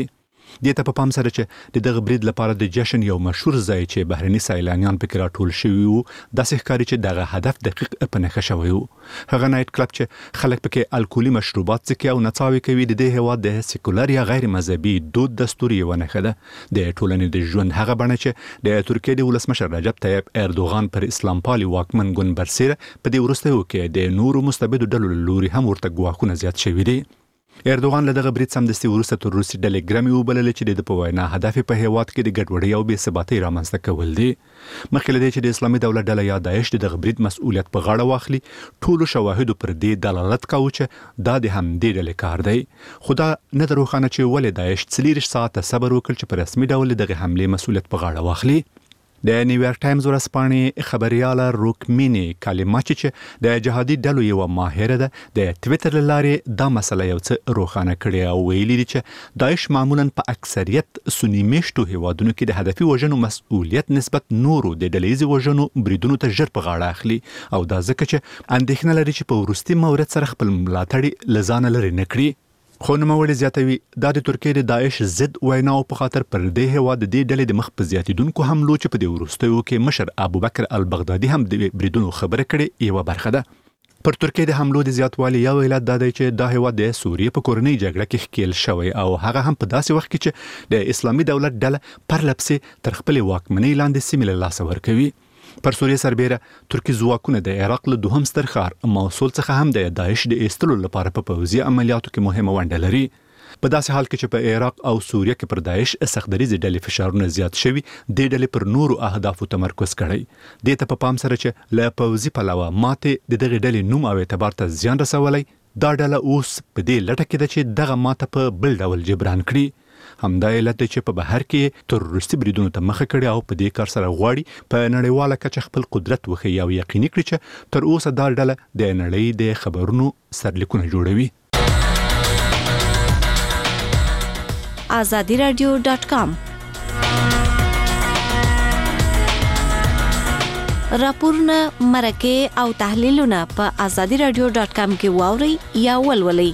دې ته په پام سره چې د دغه برید لپاره د جشن یو مشهور ځای چې بهرني سیلانیان پکې راټول شوي وو داسې ښکاري چې دغه هدف دقیق په نښه شوی وو. هغه نایټ کلب چې خلک پکې الکولي مشروبات څښي او نڅاوې کوي د دې هېواد د سیکولر یا غیر مذهبي دود دستور یوه نښه ده. د ټولنې د ژوند هغه بڼه چې د ترکیې د ولسمشر رجب طیب اردوغان پر اسلام پالي واکمن ګوند برسیره په دې وروستیو کې د نورو مستبدو ډلو له لوري هم ورته ګواښونه زیات شوي دي. اردوغان له دغه برید سمدستي وروسته تر روسي ډلې ګرمي وبللې چې د په وینا هدف په هېواد کې د ګډوډۍ او بې ثباتۍ رامنځته کول دي. مخکې له دې چې د اسلامي دولت ډله یا داعش د دغه برید مسؤلیت په غاړه واخلي ټولو شواهدو پر دې دلالت کاوه چې دا د همدې ډلې کار دی. خو دا نه ده روښانه چې ولې داعش 40 ساعته صبر وکړ چې په رسمي ډول دغه حملې مسؤلیت په غاړه واخلي. د نیویارک ټایمز ورځپاڼې خبرياله روکمینی کالیماچی چې د جهادي ډلو یو ماهره ده د ټویټر له لارې دا مسله یو څه روښانه کړې او ویلي دي چې داعش معمولا په اکثریت سنی میشتو هیوادونو کې د هدفي وژنو مسؤلیت نسبت نورو د ډلهیزو وژنو بریدونو ته ژر په غاړه اخلي او دا ځکه چې اندېښنه لري چې په وروستي مورد سره خپل ملاتړي له ځانه لرې نه کړي. خو نوموړي زیاتوي دا د ترکیې د داعش ضد ویناو په خاطر پر دې هېواد د دې ډلې د مخ په زیاتېدونکو حملو چې په دې وروستیو کې مشر ابوبکر البغدادي هم د بریدونو خبره کړې یوه برخه ده. پر ترکیې د حملو د زیاتوالي یو علت دا دی چې دا هېواد د سوریې په کورنۍ جګړه کې ښکیل شوی او هغه هم په داسې وخت کې چې د اسلامي دولت ډله پرله پسې تر خپلې واکمنۍ لاندې سیمې له لاسه ورکوي. پر سوریې سربیره ترکی ځواکونه د عراق له دوهم ستر ښار موصل څخه هم د داعش د ایستلو لپاره په پوځي عملیاتو کې مهمه ونډه لري. په داسې حال کې چې په عراق او سوریه کې پر داعش سختدریزې ډلې فشارونه زیات شوي دې ډلې پر نورو اهدافو تمرکز کړی. دې ته په پام سره چې له پوځي پلوه ماتې د دغې ډلې نوم او اعتبار ته زیان رسولی دا ډله اوس په دې لټه کې ده چې دغه ماته په بل ډول جبران کړي. همدا علت دی چې په بهر کې تروریستي بریدونو ته مخه کړي او په دې کار سره غواړي په نړیواله کچه خپل قدرت وښیي او یقیني کړي چې تر اوسه دا ډله د نړۍ د خبرونو سرلیکونه جوړوي.
azadiradio.com راپورونه مرکه او تحلیلونه په azadiradio.com کې واورئ یا ولولئ.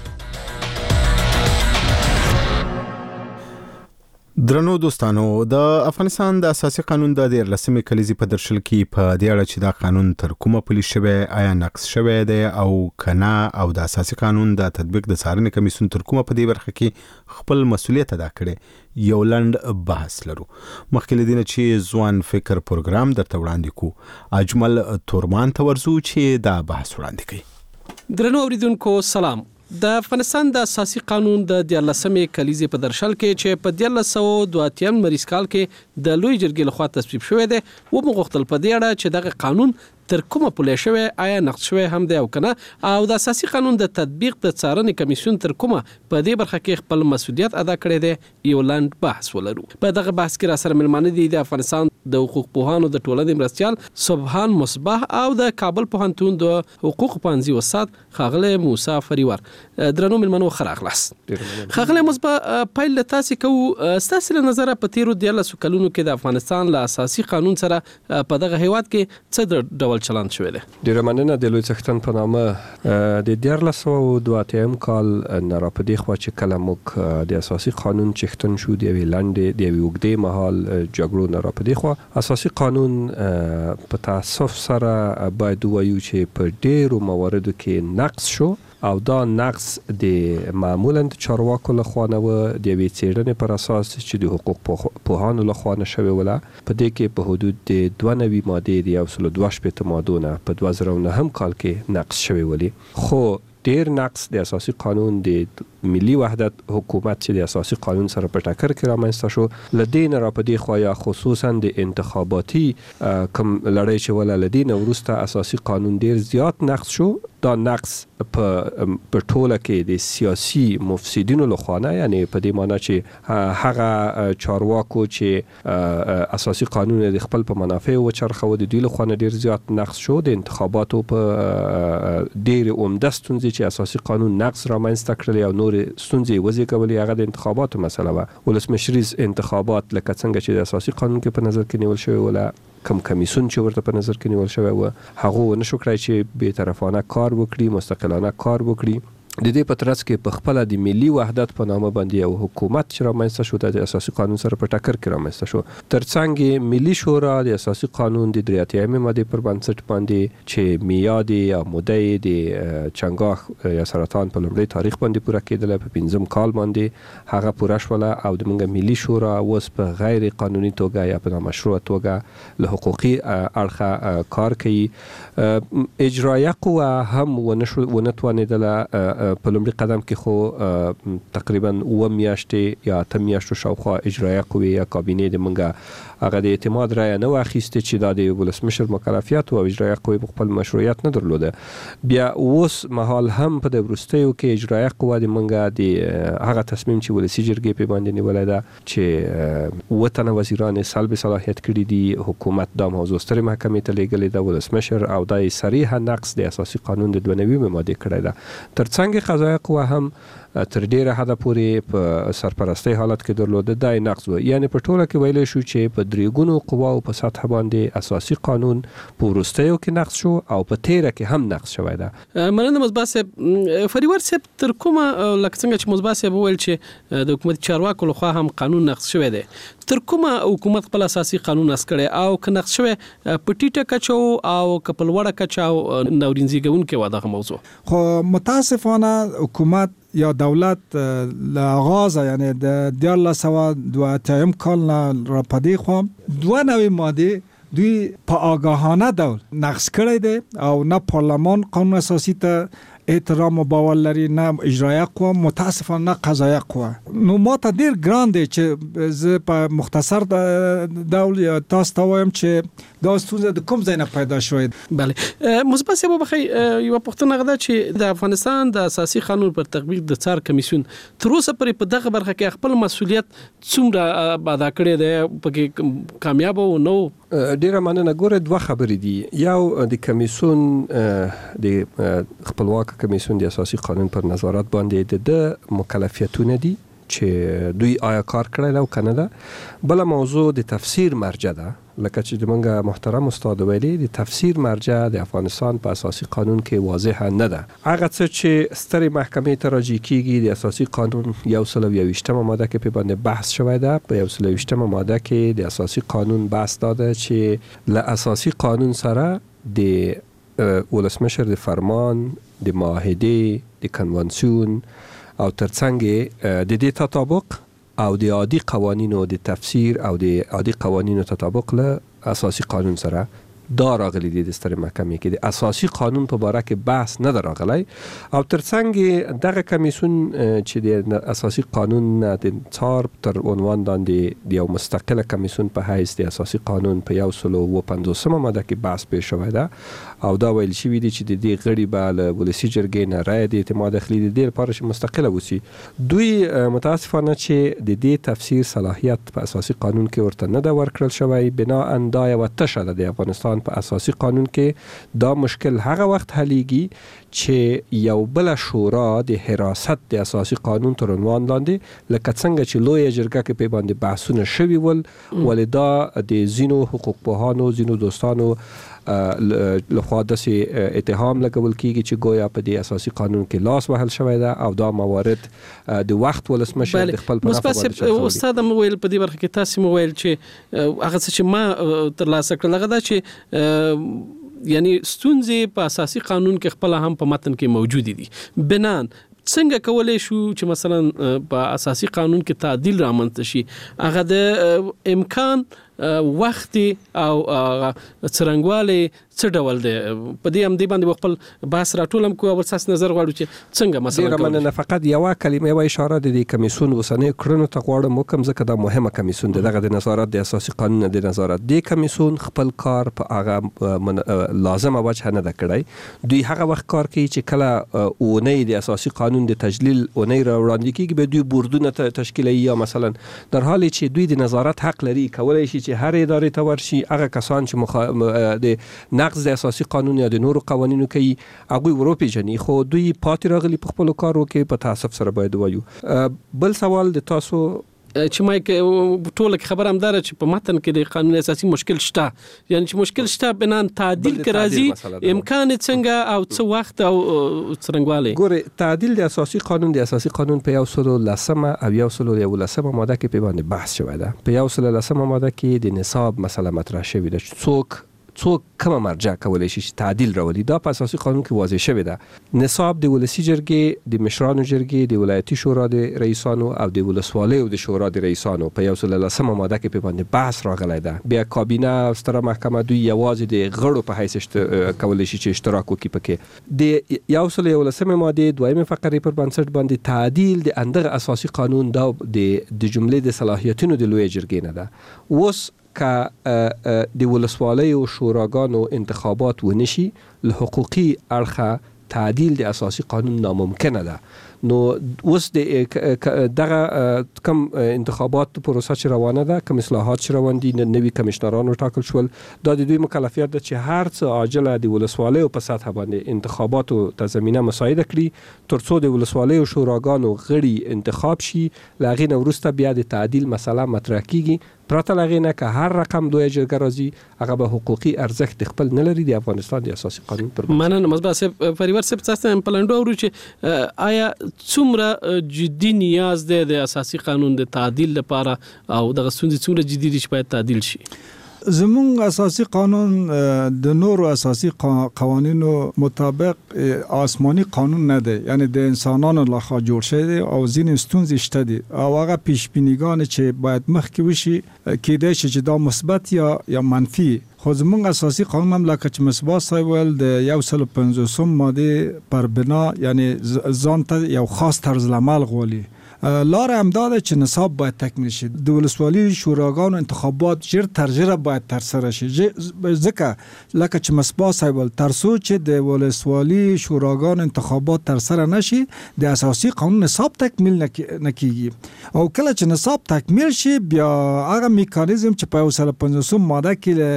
درنو دوستانو د افغانستان د اساسي قانون د 14مې کلیزې په درشل کې په دې اړه چې دا قانون تر کومه پلی شوی آیا نقص شوی دی او کنا او د اساسي قانون د تطبیق د څارنې کمیسیون تر کومه په دې برخه کې خپل مسؤلیت ادا کړي یو لنډ بحث لرو. مخکې له دې چې ځوان فکر پروګرام درته وړاندې کو اجمل تورمان ته ورزو چې دا بحث وړاندې کوي.
درنو اوریدونکو سلام. د افغانستان د اساسي قانون د 14مې کلیزې په درشل کې چې په 1982 مریض کال کې د لوی جرګې لخوا تصویب شوی دی و مغوښتل په دې اړه چې دغه قانون تر کومه پلی شوی آیا نقض شوی هم دی او کنه او د اساسي قانون د تطبیق د څارنې کمیسیون تر کومه په دې برخه کې خپل مسؤلیت ادا کړی دی یو لاند بحث ولرو. په دغه بحث کې را سره ملمانه دي د افغانستان د حقوق پوهانو د ټولنې مرستيال سبحان مصباح او د کابل پوهنتون د حقوق پوهنځي استاد خاغله موسی فریور. درنو ملمنو خراغلاس خاغله مصباح پایل تاسو کو ستاسو نظر په تیرو 14 کلونو کې د افغانستان له اساسي قانون سره په دغه هیواد کې څه ډول چلند شوی دی؟
ډیره مننه. د لوی څښتن په نامه د 1402 کال نه را پدې خوا چې کله موږ د اساسي قانون چښتن شو د وی لاندې د وی وګړي محل جګړو نه را پدې خوا اساسي قانون په تاسف سره باید وایو چې په ډیرو مواردو کې نقص شو او دا نقص د معمولا چارواکو لخوا نه و د وی څېړنې پر اساس چې د حقوق پوهانو لخوا نه شوی ولا په دې کې په حدود د 92 ماده د 122 مادونه په 2009 کال کې نقص شوی ولی خو ډیر نقص د اساسي قانون د ملي وحدت حکومت چې د اساسي قانون سره په ټکر کې رامنځته شو لدین را پدې خو خصوصا د انتخاباتي کم لړۍ چې ولا لدین ورسته اساسي قانون ډیر زیات نقص شو. دا نقص په ټوله کې د سیاسي مفسدینو لخوا نه یعنی په دې معنی چې هغه چارواکو چې اساسي قانون د خپل په منافع او چرخه و د دوی لخوا نه ډیر زیات نقص شو. د انتخاباتو په ډیر عمده ستونزې چې اساسي قانون نقص رامنځته کړل او نور ستونزې وزېږولې هغه د انتخاباتو مسله وه. ولسمشریز انتخابات لکه څنګه چې د اساسي قانون کې په نظر کې نیول شوی ولا کم کمیسیون چې ورته په نظر کې نیول شوی و هغه نشو کړای چې به طرفانه کار وکړي مستقلانه کار وکړي د دې په ترڅ کې په خپل د ملي وحدت په نامه باندې یو حکومت چې رامنځته شو د اساسي قانون سره په ټکر کې رامنځته شو. ترڅنګ ملي شورا د اساسي قانون د 83 ماده پر بنسټ باندې چې میاد یا مودې د چنګاښ یا سرطان په لومړي تاریخ باندې پوره کېدل په 5 کال باندې هغه پوره شوله او د موږ ملي شورا اوس په غیر قانوني توګه یا په نامشروع توګه له حقوقي اړخه کار کوي. اجرایه قوه هم ونتوانېدله په لومړي قدم کې خو تقریبا 9 میاشتې یا 8 میاشتو شاوخوا اجرایه قوې یا کابینې د منګه هغه د اعتماد رایه نه واخیستې چې دا د ولسمشر مکلفیت او اجرایه قوې خپل مشروعیت نه درلوده. بیا اوس مهال هم په د وروستیو کې اجرایه قوه د منګه د هغه تصمیم چې ولسي جرګې په باندې نیولای ده چې وطن وزیران سلب صلاحیت کړي دي حکومت د موضوع سترې محکمې ته لیږلې ده ولسمشر او د صریح نقض د اساسي قانون د 92 ماده کړی ده. ترڅنګ قضایه قوه هم تر ډیره حده پورې په سرپرستی حالت کې درلوده د نقض و. یعنی په ټوله کې ویل شو چې په دریګونو قواو په سطح باندې اساسي قانون په وروستیو کې نقض شو او په تیره کې هم نقض شوی ده.
مننه مصباح صاحب. فریور صاحب تر کومه لکه څنګه چې مصباح صاحب وویل چې د حکومت چارواکو لخوا هم قانون نقض شوی دی، تر کومه حکومت خپل اساسي قانون نقض کړي او که نقض شوی په ټیټه کچه او که په لوړه کچه او ناورینځونکې و دغه موضوع؟
خو متاسفانه حکومت یا دولت له آغازه یعنی د 1982 کال نه را پدې خو 92 ماده دوی په آگاهانه ډول نقض کړی دی او نه پارلمان قانون اساسی ته احترام و باور لري، نه اجرایه قوه، متاسفانه نه قضایه قوه. نو ما ته ډیر ګران دی چې زه په مختصر ډول تاسو ته وایم چې دا ستونزه د کوم ځای نه پیدا شوې.
بله مصباح صاحب بخی یو پوښتنه غواړم چې د افغانستان د اساسي قانون پر تطبیق د څار کمیسیون تر اوسه پورې په دغه برخه کې خپل مسؤلیت څومره ادا کړی دی، پکې کامیاب او نو؟
ډیره مننه. ګوره دوه خبرې دي. یو د کمیسیون د خپلواک کمیسیون د اساسي قانون پر نظارت باندې د مکلفیتونه دي چې دوی آیا کار کړی او کنه ده. بل موضوع د تفسیر مرجع ده، لکه چې د منګه محترم استاد ویلي د تفسیر مرجع د افغانستان په اساسي قانون کې واضح نه ده. هغه څه چې سترې محکمې ته راجع کیږي د اساسي قانون 121 ماده کې په باندې بحث شوی ده. په 121 ماده کې د اساسي قانون بحث داده چې له اساسي قانون سره د ولسمشر د فرمان، د معاهده، د کنوانسیون او ترڅنګ د دې تطابق او د عادي قوانینو د تفسیر او د عادي قوانینو تطابق له اساسي قانون سره دا راغلي دي. د سترې محکمې کې د اساسي قانون په باره کې بحث نه راغلی او ترڅنګ دغه کمیسیون چې د اساسي قانون د څار تر عنوان باندې د یو مستقله کمیسیون په حیث د اساسي قانون په 150 ماده کې بحث پیښ شوی ده او دا ویل شوی دی چې د دې غړي به له ولسي جرګې نه رایه د اعتماد اخلي د دې لپاره چې مستقله وسی. دوی متاسفانه چې د دې تفسیر صلاحیت په اساسي قانون کې ورته نه دا ورکړل شوی، بنا ان دا یو تشه ده د افغانستان په اساسي قانون کې. دا مشکل هغه وخت حلیږي چې یو بل شورا د حراست د اساسي قانون تر عنوان لاندې لکه څنګه چې لوی جرګه کې په باندې بحثونه شوي ول، ولدا د زینو حقوق پوهانو، زینو دوستانو لخوا داسې اتهام لګول کیږي چې گویا په دې اساسي قانون کې لاس وهل شوی ده او دا موارد د وخت ولسمشر د خپل په نفع باندې
استاد مو ویل په دې برخه کې تاسو مو ویل چې هغه څه چې ما تر لاسه کړل هغه دا چې یعنی ستونزې په اساسي قانون کې خپل هم په متن کې موجود دي. بنان څنګه کولای شو چې مثلا په اساسي قانون کې تعدیل رامنځته شي؟ هغه د امکان وخت او څرنګواله څه ډول دی؟ په دې هم دی باندې خپل بحث راټولم کوو او تاسو نظر غواړو چې څنګه مثلا
کوم. نه فقط یو کلمه یو اشاره د دې کمیسیون وسنۍ کړنو ته غواړم وکم ځکه دا مهمه کمیسیون ده. دغه د نظارت د اساسي قانون د نظارت د کمیسیون خپل کار په هغه لازمه وجه نه ده کړی. دوی هغه وخت کار کوي چې کله اونۍ د اساسي قانون د تجلیل اونۍ را وړاندې کیږي به دوی بوردونه تشکیلوي یا مثلا در حالی چې دوی د نظارت حق لري کولای شي چې هر ادارې ته ورشي هغه کسان چې د نقض د اساسي قانون یا د نورو قوانینو کوي هغه وروپیژني، خو دوی پاتې راغلي په خپل کارو کې په تاسف سره باید وایو. بل سوال د تاسو
چې ما ټول خبر هم دار چې په متن کې د قانون اساسي مشکل شته، یعنی چې مشکل شته بنان تعدیل کې راځي امکان څنګه او څه وخت او څرنګواله.
ګوره تعدیل د اساسي قانون په 110 او 111 ماده کې په باندې بحث شوی ده. په 110 ماده کې د نصاب مسله مطرح شوی ده چې څوک کومه مرجع کولای شي چې تعدیل راولي. دا په اساسي قانون کې واضح شوی ده. نصاب د ولسی جرګې، د مشرانو جرګې، د ولایتي شورا د رئیسانو او د ولسوالیو د شورا د رئیسانو په 110 ماده کې په باندې بحث راغلی ده. بیا کابینه او ستره محکمه دوی یوازې د غړو په حیث کولای شي چې اشتراک وکړي پکې. د 111 ماده دویمه فقره پر بنسټ باندې تعدیل د اندغه اساسي قانون دا د جملې د صلاحیتونو د لوی جرګې نه ده. اوس که د ولسوالیو شوراګانو انتخابات ونشي له حقوقي اړخه تعدیل د اساسي قانون ناممکنه ده. نو اوس دغه کم انتخابات پروسه چې روانه ده، کوم اصلاحات چې روان دي، نوي کمشنران ټاکل شول، دا د دوی مکلفیت ده چې هر څه عاجله د ولسوالیو په سطح باندې انتخاباتو ته زمینه مساعده کړي ترڅو د ولسوالیو شوراګانو غړي انتخاب شي. له هغې نه وروسته بیا د تعدیل مسله مطرح کیږي. پرته له هغې نه که هر رقم دوی جرګه راځي هغه به حقوقي ارزښت خپل نه لري د افغانستان د اساسي قانون پر بنسټ.
مننه مصباح صاحب. پریوار صاحب تاسو په لنډو اورو چې آیا څومره جدي نیاز ده د اساسي قانون د تعدیل لپاره او د غسونځ څومره جدي دي چې باید تعدیل شي؟
زمونږ اساسي قانون د نورو اساسي قوانینو مطابق آسمانی قانون نه دی، یعنی د انسانانو لخوا جوړ شوی دی او ځینې ستونزې شته دي او هغه پیشبینیګانې چې باید مخکې وشي کېدای شي چې دا مثبت یا منفي. خو زمونږ اساسي قانون هم لکه چې مصباح صاحب ویل د 150 ماده پر بنا یعنی ځان ته یو خاص طرز العمل غواړي. لاره هم داده چې نصاب باید تکمیل شي. د ولسوالی شوراګانو انتخابات ژر تر ژره باید ترسره شي، ځکه لکه چې مصباح صاحب ویل ترڅو چې د ولسوالی شوراګانو انتخابات ترسره نشي د اساسي قانون نصاب تکمیل نکیږي. او کله چې نصاب تکمیل شي بیا هغه میکانیزم چې په 150 ماده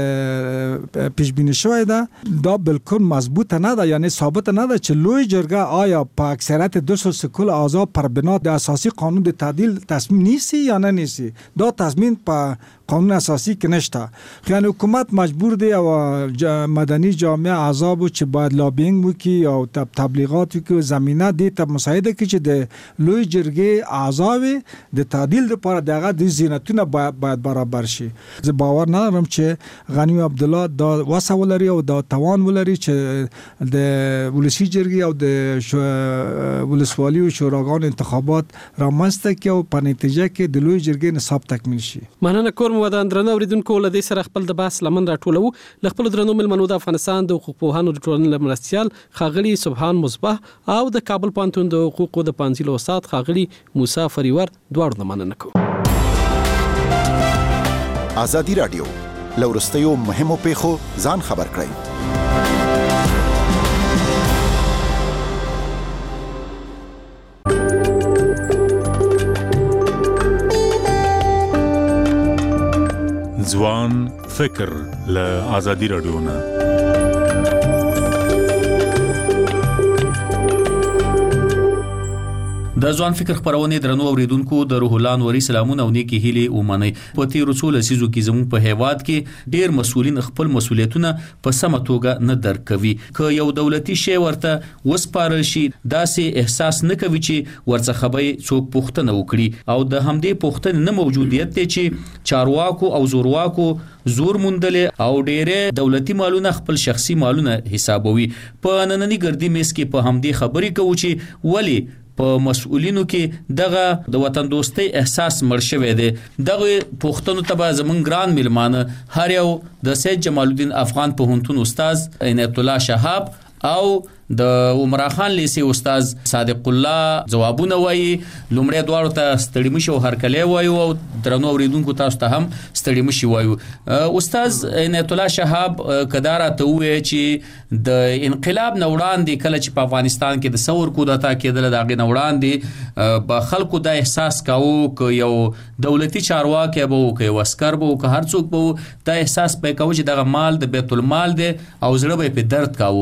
کې پیش بینی شوی ده دا بالکل مضبوطه نه ده، یعنی ثابت نه ده چې لوی جرګه آیا په اکثریت 230 اعضا پر بنا د اساسي قانون د تعدیل تصمیم نیسی یا نه نیسی. دا تصمیم په قانون اساسی کې نشته. یعنی حکومت مجبور دی او مدني جامعه احزاب چې باید لابینګ وکړي او تبلیغات وکړي، زمینه دی ته مساعده کړي چې د لوی جرګې اعضا د تعدیل لپاره دغه د زینتونه باید برابر شي. زه باور نه لرم چې غنی عبدالله دا وسه ولري او دا توان ولري چې د ولسی جرګې او د ولسوالی او شوراګانو انتخابات رامنځته کړي او په نتیجه کې د لوی جرګې نصاب تکمیل شي.
مننه کوم ودان درنو اوریدونکو، له دې سره خپل د بحث لمن راټولو. له خپل درنو ملمنو د افغانستان د حقوق پوهانو د ټولنې مرستيال خاغلی سبحان مصباح او د کابل پوهنتون د حقوقو د پانزیل استاد خاغلی موسی فریور دواړو نه مننه کوم.
ازادي رادیو لورستیو مهمو پیښو ځان خبر کړئ.
ځوان فکر له ازادي رادیو نه.
د ځوان فکر خبرونه درنو اوریدونکو د روح الله نوري سلامونه او نیکی هیله ومني. په تیر رسول سيزو کې زموږ په هیواد کې ډیر مسؤلین خپل مسؤلیتونه په سمه توګه نه درک کوي. که یو دولتي شی ورته وسپارل شي داسې احساس نه کوي چې ورڅخه به څوک پوښتنه وکړي او د همدې پوښتنې نه موجودیت ته چې چارواکو او زورواکو زور مندل او ډیره دولتي مالونه خپل شخصي مالونه حسابوي. په نننی ګردی میس کې په همدې خبرې کوو چې ولی په مسؤلینو کې دغه د وطن دوستۍ احساس مړ شوی دی. دغه پوښتنو ته زمونږ ګران ملمانه هر یو د سید جمال الدین افغان پوهنتون استاد عنایت الله شهاب او د عمر خان لیسي استاد صادق الله جوابونه وایي. لومړی دواړو ته ستړي مشي او هرکلی وایو او درنو اوریدونکو تاسو ته هم ستړي مشي وایو. استاد عنایت الله شهاب کدارا ته وایي چې د انقلاب نوړاندې کله چې په افغانستان کې د ثور کودتا کېدل د هغې نوړاندې به خلکو دا احساس کاوه که یو دولتي چارواکی به و که یو عسکر به و که هر څوک به و دا احساس به یې کاوه چې دغه مال د بیت المال دی او زړه به یې پې درد کاوه.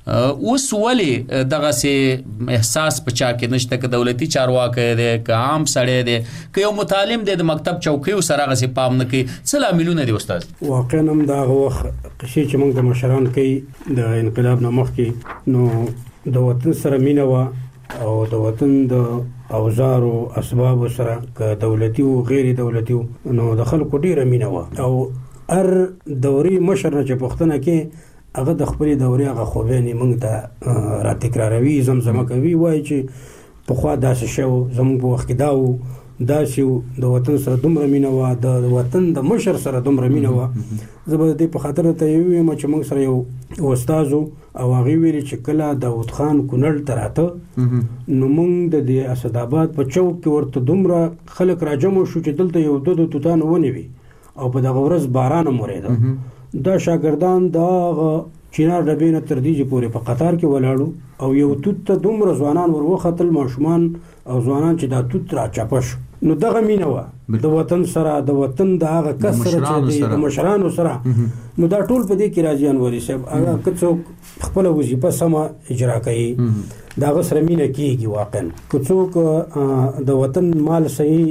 اوس ولې دغه سي احساس پچا کې نشته ک دولتي چارواکي دي ک عام سړی دي ک یو متعلم دي د مکتب چوکۍ سره غسي پام نه کوي څه عاملونه دي استاد؟
واقعا هم دا وخت شي چې موږ د مشران کوي د انقلاب نه مخکې نو د وطن سره مینه وا او د وطن د اوزار او اسباب سره ک دولتي او غیر دولتي نو د خلکو ډیره مینه وا او هر دوري مشر نه چې پښتنه کې هغه د خپل دوري هغه خوبانه موږ ته را تکراروي زمزمه کوي وای چې په خوا داسې شو زموږ په وخت کې داو داسې د وطن سره دومره مینه وا د وطن د مشر سره دومره مینه وا زبر دې په خاطر ته یو ما چې موږ سره یو استادو او هغه ویل چې کله داود خان کونړ تراته نو موږ د اسداباد په چوک کې ورته دومره خلک راجمع شو چې دلته یو د توتان ونیوي او په دغه ورځ باران موریده دا شاګردان دا چینار ډبینه تر دې پورې په قطار کې ولاړو او یو توت ته دومره ځوانان وروختل ماشومان او ځوانان چې دا توت را چپش نو دغه مینه وا د وطن سره د وطن د هغه کسر چې د مشرانو سره نو دا ټول په دې کې راځي انوري صاحب هغه کڅوک خپل وظیفه سم اجرا کوي دا غسر مینه کیږي واقعا کڅوک د وطن مال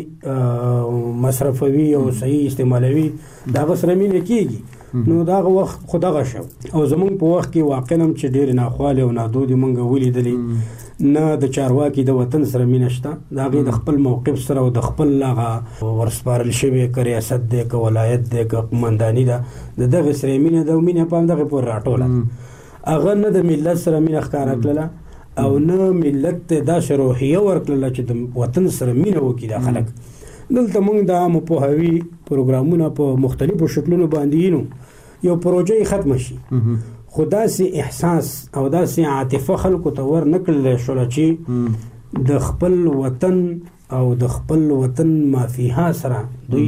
صحیح مصرفوي او صحیح استعمالوي دا غسر مینه کیږي نو دا وخت خدای شو او زمون په وخت کې واقعا هم چې ډېر ناخواله او نادودي مونږ ولیدلې نه د چارواکي د وطن سره مینشته دا غي د خپل موقف سره او د خپل لغه ورسپارل شوی ک ریاست د ک ولایت د ک قومنداني د دغه سره مینه د مینه په دغه پور راټوله اغه نه د ملت سره مینه ښکارا کړله او نه ملت د شروحیه ورکړله چې د وطن سره مینه وکړي د خلک دلته موږ د عام په هوی پروګرامونه په مختلفو شکلونو باندې نو یو پروژه ختم شي خدا سي احساس او داسې عاطفه خلکو ته ور نکړل شو چې د خپل وطن او د خپل وطن مافیها سره دوی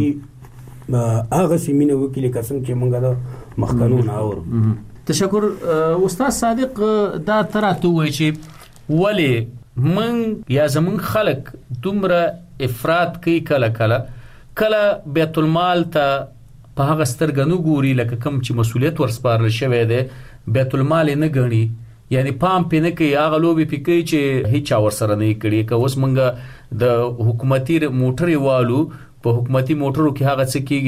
هغه سیمینه وکیل قسم چې مونږه د مخکنون اورو
تشکر استاد صادق دا تراته وای چې ولی من یا زمون خلق دومره افراط کوي کله بیت المال ته په هغه سترګنو ګوري لکه کوم چې مسولیت ورسپارل شوی دی بیت المال نه غني یعنی پام پینه کې هغه لوبي پکې چې هیڅ اور سره نه کړي که اوس مونږ د حکومتي موټر والو په حکومتي موټرو کې هغه څه کیږي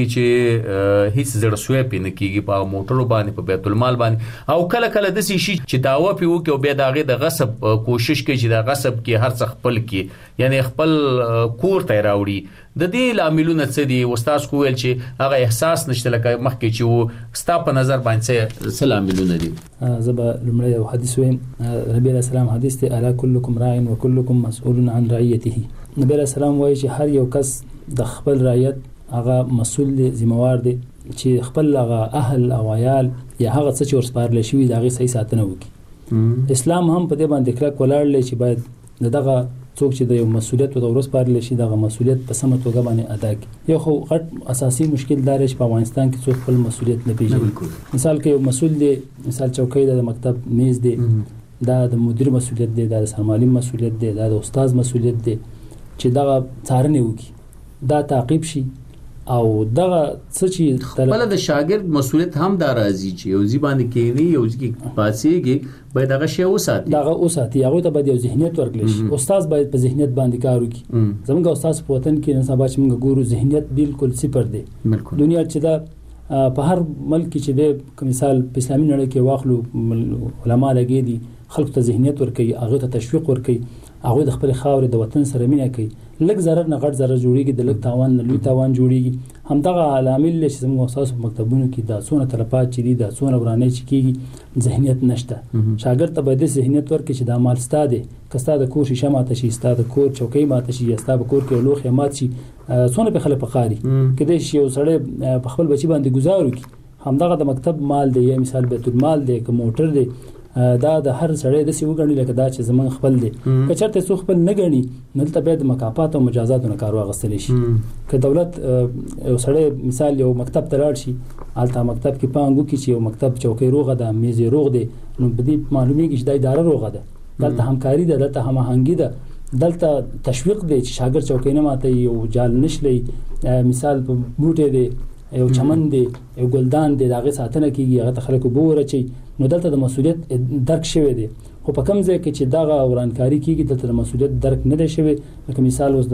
چې هیڅ زړه سوې پینه کیږي په موټرو باندې په بیت المال باندې او کله د شي چې داوا پیو کې او به داغه د غصب کوشش کوي چې د غصب کې هر څه خپل کې یعنی خپل کور ته راوړي د دې لاملونه څه دي استاد کوول چې هغه احساس نشته لکه مخکې چې و ستا په نظر باندې څه لاملونه دي
زبا لمړی یو حدیث ویم نبی رسول الله حدیث ته الا كلكم راع وكلكم مسؤول عن رعيته نبی رسول الله وایي چې هر یو کس د خپل رعیت هغه مسؤل دی ذمہوار دی چې خپل هغه اهل او عیال یا هغه څه چې ورسپارل شوی دغه صحیح ساتنه وکړي اسلام هم په دې باندې کلک ولاړ لې چې باید دغه څوک چې د یو مسؤلیت او ورسپارل شي دغه مسؤلیت په سمه توګه باندې ادا کړي یو خو غټ اساسي مشکل دار چې په افغانستان کې څوک خپل مسؤلیت نه پیژني مثال کې یو مسؤل دی مثال چوکۍ د مکتب میز دی دا د مدیر مسؤلیت دی دا د سرمالي مسؤلیت دی دا د استاد مسؤلیت دی چې دغه څارنه وکړي دا تعقیب شي او دغه څه چې
خپل د شاګرد مسؤلیت هم دا راځي چې یو ځی باندې کېنی یو ځی پاتېږي باید هغه شی وساتي هغه ته باید یو ذهنیت ورکړي شي استاد باید په ذهنیت باندې کار وکړي زموږ استاد په وطن کې نن سبا چې موږ ګورو ذهنیت بالکل صفر دی دنیا چې دا په هر ملک چې د مثال په اسلامي نړۍ کې واخلو علما لګي دي خلکو ته ذهنیت ورکړي هغه ته تشویق ورکړي هغه د خپل خاور د وطن سره مینه کوي لږ ضرر نه غټ ضرر جوړیږي د لږ تاوان نه لوی تاوان جوړیږي همدغه عوامل چې زموږ اساس په مکتبونو کې د څونه تلفات چې دي د څونه ورانه چې کیږي ذهنیت نشته شاګرد ته باید ذهنیت ورکړي چې د مال ستاده کستا د کور شیشه ماته شي ستاده کور چوکۍ ماته شي ستاده کور کې لوخ مات شي څونه په خلک پخاري کله چې یو سړی په خپل بچی باندې گزار وکړي همدغه د مکتب مال دی یا مثال بیت المال دی که موټر دی دا د هر سړی د سی وګڼي لکه دا چې زمون خپل دي که چرته څو خپل نه غني نلته به د مکافات او مجازاتو نه کار واغستل شي که دولت یو سړی مثال یو مکتب ته لاړ شي الته مکتب کې پانګو کې چې یو مکتب چوکۍ روغه ده میز روغ دی نو بدی معلومیږي چې د اداره روغه ده دلته همکاري ده دلته هماهنګي ده دلته تشویق دی چې شاګرد چوکۍ نه ماته یو جال نشلي مثال په بوټي دی
یو چمن دی یو ګلدان دی دغه ساتنه کیږي هغه خلکو بوره چي نو دلته د مسولیت درک شوی دی خو په کوم ځای کې چې دغه ورانکاری کیږي دلته د مسولیت درک نه دی شوی لکه مثال اوس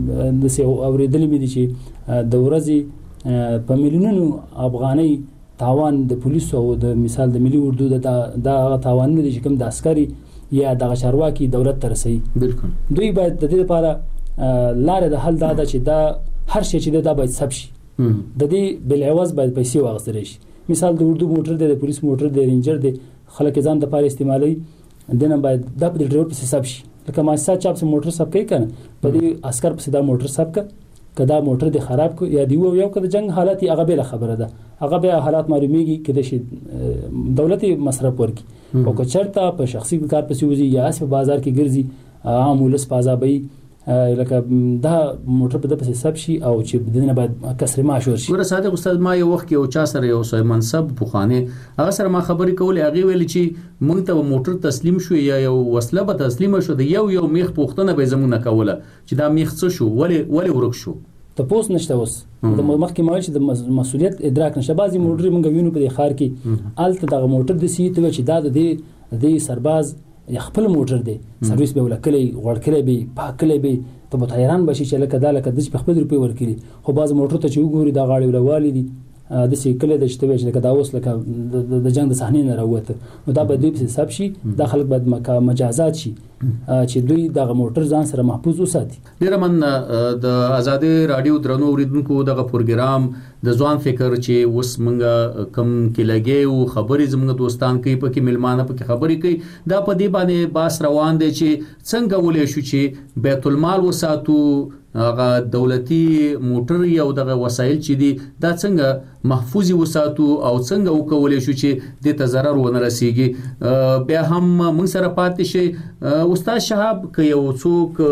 د څه اوریدل مې دي چې د ورځې په میلیونونو افغاني تاوان د پولیسو او د مثال د ملي اردو د تاوان نه دي چې کوم د عسکري یا د چارواکي دولت ته رسي
بالکل
دوی باید د دې لپاره لاره د حل دا چې دا هر شي چې دا باید ثبت شي د دې بل عوض باید پیسې واغستل شي مثال د اردو موټر دی د پولیس موټر دی رینجر دی خلک ځان د پاره استعمالي دنه باید د ډرایور په حساب شي لکه ما سات چاپ سم موټر سب کوي کنه په دې عسكر په دا موټر سب کدا موټر دی خراب کو یا دی یو کده جنگ حالت هغه به خبره ده هغه به حالات معلومیږي کده شي دولتي مصرف ورکی او که چرته په شخصي کار پسې وځي یا اس په بازار کې ګرځي عام ولس پازابي لکه دا موټر په دغه حساب شي او چې بدنه باید کسر معاشور شي
ګوره صادق استاد ما یو وخت یو چا سره یو سوی منصب پوخانه هغه سره ما خبرې کولې هغه ویل چې موږ ته موټر تسلیم شو یا یو وسله به تسلیم شو د یو میخ پوښتنه به زمونه کوله چې دا میخ څه شو ولی ورک شو
ته پوس نشته اوس د مخکې مال چې د مسولیت ادراک نشه بعضی موټر موږ وینو په خار کې الته دغه موټر د سیټ چې دا د سرباز یا خپل موټر دی سرویس به ولکلې غړکلې به پاکلې به ته به حیران بشي چې لکه د خپل روپی ورکړي خو باز موټر ته چې وګوري دا غاړي ولوالي دي د سیکل د شته چې دا اوس لکه د جنگ د صحنې نه راوته نو دا به دوی په حساب شي د خلک بعد مجازات شي چې دوی د موټر ځان سره محفوظ وساتي
ډیر من د آزادي رادیو درنو اوریدونکو دغه پروګرام د ځوان فکر چې اوس منګه کم کې لګي او خبرې زموږ دوستان کوي په کې ملمانه په کې خبرې کوي دا په دې باندې باس روان دي چې څنګه ولې شو چې بیت المال وساتو هغه دولتي موټر یو دغه وسایل چې دي دا څنګه محفوظ وساتو او څنګه وکولې شو چې د ضرر ونه رسیږي بیا هم موږ سره پاتې شي استاد شهاب که یو څوک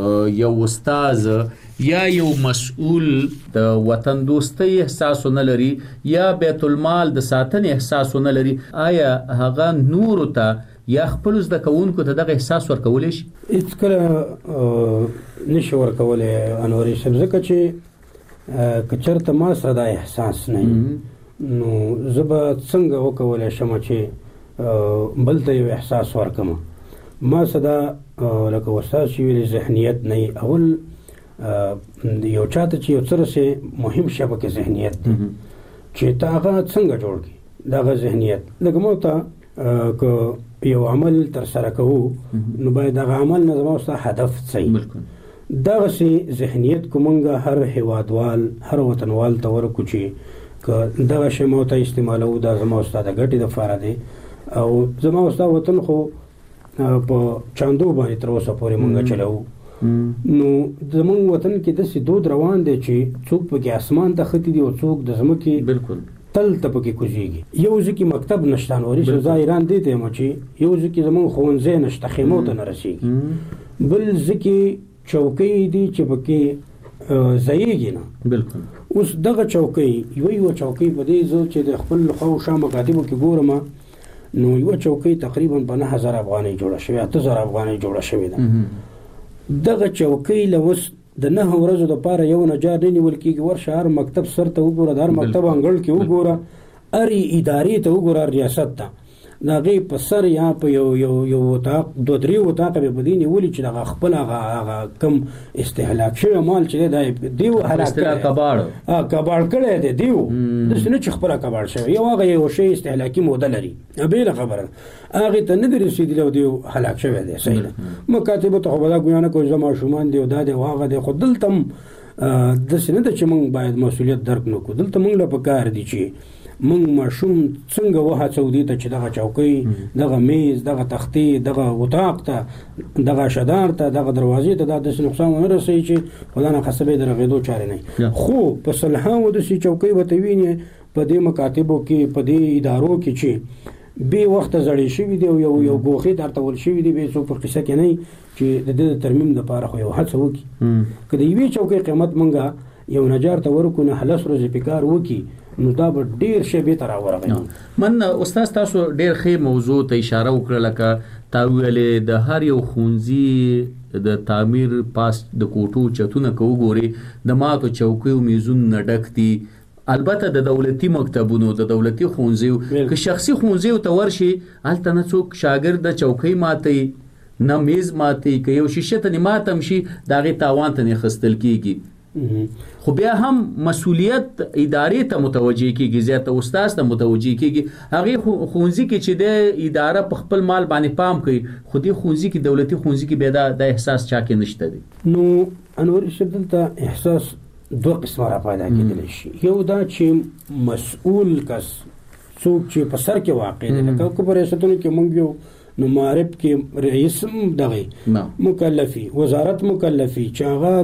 یو استاد یا یو مسؤل د وطن دوستۍ احساس نه لري یا بیت المال د ساتنې احساس نه لري آیا هغه نور ته یا خپل زده کوونکو ته دغه احساس ورکول شي
هیڅ کله نشي ورکولای انوري شبزکه چې کچرته ما سره د احساس نه نو زبا څنګه وکولای شم چې بل ته یو احساس ورکم ما صدا لکه استاد شي ویل ذهنیت نه اول یو چاته چې یو څه سه مهم شبکه ذهنیت چې تا هغه څنګه جوړ کی دغه ذهنیت لکه مو ته که یو عمل تر سره کوو نو باید دغه عمل نه زموږ سره هدف صحیح دغه سي ذهنیت کومنګ هر هیوادوال هر وطنوال ته ورکو چې که دغه شی مو ته استعمالو د زموږ سره د ګټې د فاره دی او زموږ سره وطن خو په چاندو باندې تر اوسه پورې مونږ چلاو نو زموږ وطن کې د سدود روان دي چې څوک په اسمان ته ختی دي او څوک د زمکه
بالکل
تل تپکی کوزیږي یو ځکه مکتب نشته نوري چې ایران دي ته مچي یو ځکه زمون خونځه نشته خیمو ته نه رسیږي بل ځکه چوکۍ دي چې پکې ځایږي نه
بالکل
اوس دغه چوکۍ یو چوکۍ په دې ځل چې د خپل خو شامه مکاتبو کې ګورم نو یو چوکۍ تقریبا په 9000 افغانۍ جوړه شوې 8000 افغانۍ جوړه شوې ده دغه چوکۍ لوس د نه ورځو د پاره یو نجار نه نیول کیږي ورشه هر مکتب سر ته وګوره د هر مکتب انګړ کې وګوره اری ادارې ته وګوره ریاست ته دا غي په سر یا په یو وطاق دوه درې وطاق به بدینی ولي چې د خپل هغه کم استهلاک شوی مال چې دا دیو هلاک کباړ کړي دی دیو د سینې چې خپل کباړ شوی یو هغه یو شی استهلاکی موده لري به خبره هغه ته نه رسیدلی او دیو هلاک شوی دی صحیح مکاتبه ته خبره ګویانه کوي زما شومان دی او دا دی واغه دی خود دلته د سینې ته چې موږ باید مسولیت درک نکو دلته موږ له پکار دي چې موږ ماشوم څنګه وهڅو دي ته چې دغه چوکۍ دغه میز دغه تختې دغه وطاق ته دغه شدار ته دغه دروازې ته د نقصان نه رسي چې خدانه خصبه درغېدو چاره نه خو په صلحاو د سی چوکۍ وتوینه په دې مکاتبو کې په دې ادارو کې چې به وخت زړې شوی دی یو غوخي درته ول شوی دی به څو پر قصه کې نه چې د ترمیم لپاره خو یو هڅه وکي کله یوې چوکۍ قیمت منګه یو نجار ته ورکو نه هلس روز پکار وکي نو دا به ډیر شی به تر اورغی
من استاد تاسو ډیر ښه موضوع ته اشاره وکړه لکه تا ویلې د هر یو خونځي د تعمیر پاس د کوټو چتونه کو ګوري د ماتو چوکیو میزون نډک دي البته د دولتي مکتبونو د دولتي ښوونځیو که شخصي ښوونځیو ته ورشي هلته نه څوک شاګرد د چوکۍ ماتوي نه میز ماتوي که یو شیشه ته ماتم شي د هغې تاوان ته نه اخیستل کېږي خو بیا هم مسؤلیت ادارې ته متوجه کېږي زیاته استاد ته متوجه کېږي هغې ښوونځي کې چې د اداره په خپل مال باندې پام کوي خو دې ښوونځي کې دولتي ښوونځي کې بیا دا احساس چا کې نشته دی
نو انور شیخ دلته احساس دوه قسمه را پیدا کېدلی شي یو دا چې مسؤول کس څوک چې په سر کې واقع دی لکه که په ریاستونو کې موږ یو نو معرب کې رئیس دغه مکلفي وزارت مکلفي چې هغه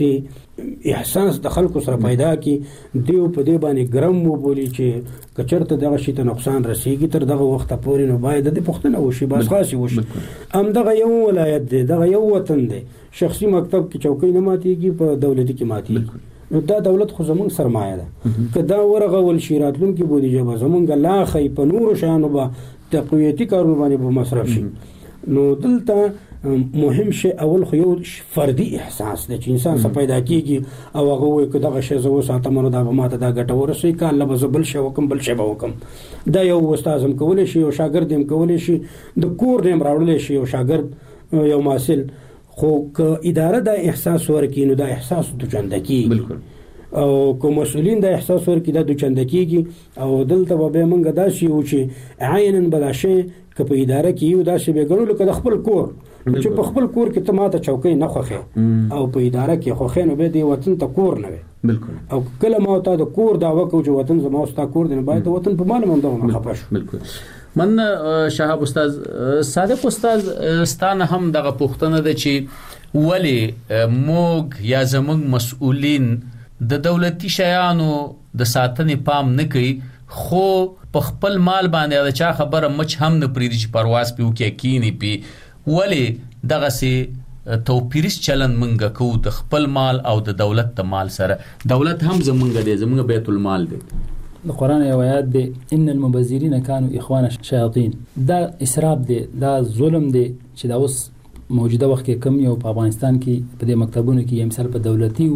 دغسې احساس د خلکو سره پیدا کړي دیو په دې باندې ګرم وبولي چې که چېرته دغه شي ته نقصان رسېږي تر دغه وخته پورې نو باید د دې پوښتنه وشي بس خاصې وشي همدغه یو ولایت دی دغه یو وطن دی شخصي مکتب کې چوکۍ نه ماتېږي په دولتي کې ماتېږي نو دا دولت خو زمونږ سرمایه ده که دا ورغول شي راتلونکي بودیجه به زمونږ لا ښایي په نورو شیانو به تقویتي کارونه باندې به مصرف شي نو دلته مهم شی اول خو یو فردي احساس دی چې انسان څه پیدا کېږي او هغه وایي که دغه شی زه وساتم نو دا به ماته دا ګټه ورسوي که الله به زه بل شی وکړم بل شی به وکړم دا یو استاد هم کولی شي یو شاګرد هم کولی شي د کور نه هم راوړلی شي یو شاګرد یو محصل خو که اداره دا احساس ورکړي نو دا احساس دوچنده کېږي او که مسؤلین دا احساس ورکړي دا دوچنده کېږي او دلته به بیا موږ داسې یو چې عینا به دا شی که په اداره کې یو داسې به ګڼو لکه د خپل کور چې په خپل کور کې ته ماته چوکۍ نه خوښې او په اداره کې خوښې نو بیا دې وطن ته کور نه وي او کله ما ته د کور دعوه کوو چې وطن زما ستا کور دی نو باید د وطن په مال هم همدغه نه خفه شو
من شهاب استاد صادق استاد ستانه هم دغه پوښتنه ده چې ولې موږ یا زموږ مسؤلین د دولتي شیانو د ساتنې پام نه کوي خو په خپل مال باندې د چا خبره مچ هم نه پرېږدي چې پرواز پې وکړي کینی پې ولې دغسې توپیریز چلند موږ کوو د خپل مال او د دولت د مال سره دولت هم زموږ دی زموږ بیت المال دی
د قرآن یو آیات دی ان المبذرین کانوا اخوان الشیاطین دا اسراف دی دا ظلم دی چې دا اوس موجوده وخت کې کم یو په افغانستان کې په دې مکتبونو کې مثال په دولتي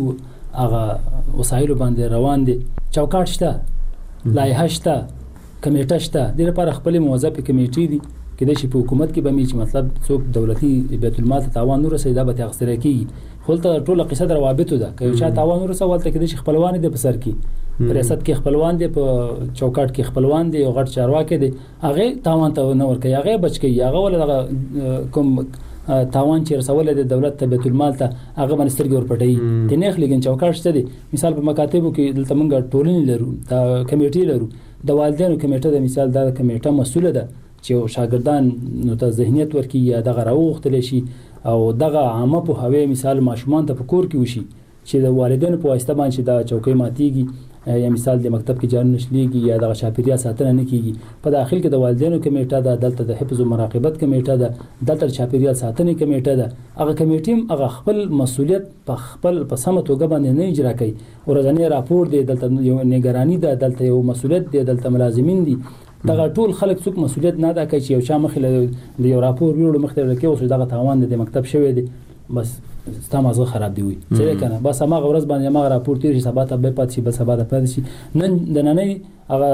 هغه وسایلو باندې روان دي چوکاټ شته لایحه شته کمیټه شته د لپاره خپل موظف کمیټې دي کله چې په حکومت کې به می چې مطلب څوک دولتي بیت المال ته تاوان نور رسیدا به تغسر کیږي خپل ټول قصه دروابط ده که یو چا تاوان نور رسول ته کې خپلوان دي په سر کې په ریاست کې خپلوان دي په چوکاټ کې خپلوان دي او غټ چارواکي دي هغه تاوان ته نه ورکي هغه بچ کی هغه ول کوم تاوان چې رسول د دولت ته بیت المال ته هغه باندې سترګې ورپټي د نخ لګن چوکاټ شته دي مثال په مکاتبو کې دلته موږ ټولنې لرو دا کمیټې لرو د والدینو کمیټه د مثال دا کمیټه مسؤله ده چې شاګردان نو ته ذهنیت ورکي یا دغه راوختل شي او دغه عامه په هوی مثال ماشومان ته په کور کې وشي چې د والدینو په واسطه باندې دا چوکۍ ماتيږي یا مثال د مکتب کې جان نشليږي یا د چاپیریال ساتنه نه کیږي په داخل کې د والدینو کمیټه ده دلته د حفظ او مراقبت کمیټه ده دلته چاپیریال ساتنه کمیټه ده هغه کمیټه هغه خپل مسؤلیت په خپل په سمه توګه باندې نه اجرا کوي ورځنی راپور دی دلته یو نگرانی ده دلته یو مسؤلیت دی دلته ملازمین دي دغه ټول خلک څوک مسؤلیت نه ادا کوي چې یو چا مخې د یو راپور ویلو مخته لکه اوس دغه تاوان د مکتب شوی دی بس ستامازه خراب دی وي څه کنه بس هغه ورځ باندې هغه راپور تیر شي سبا ته به پات شي بل سبا ته پات شي نن د نننې هغه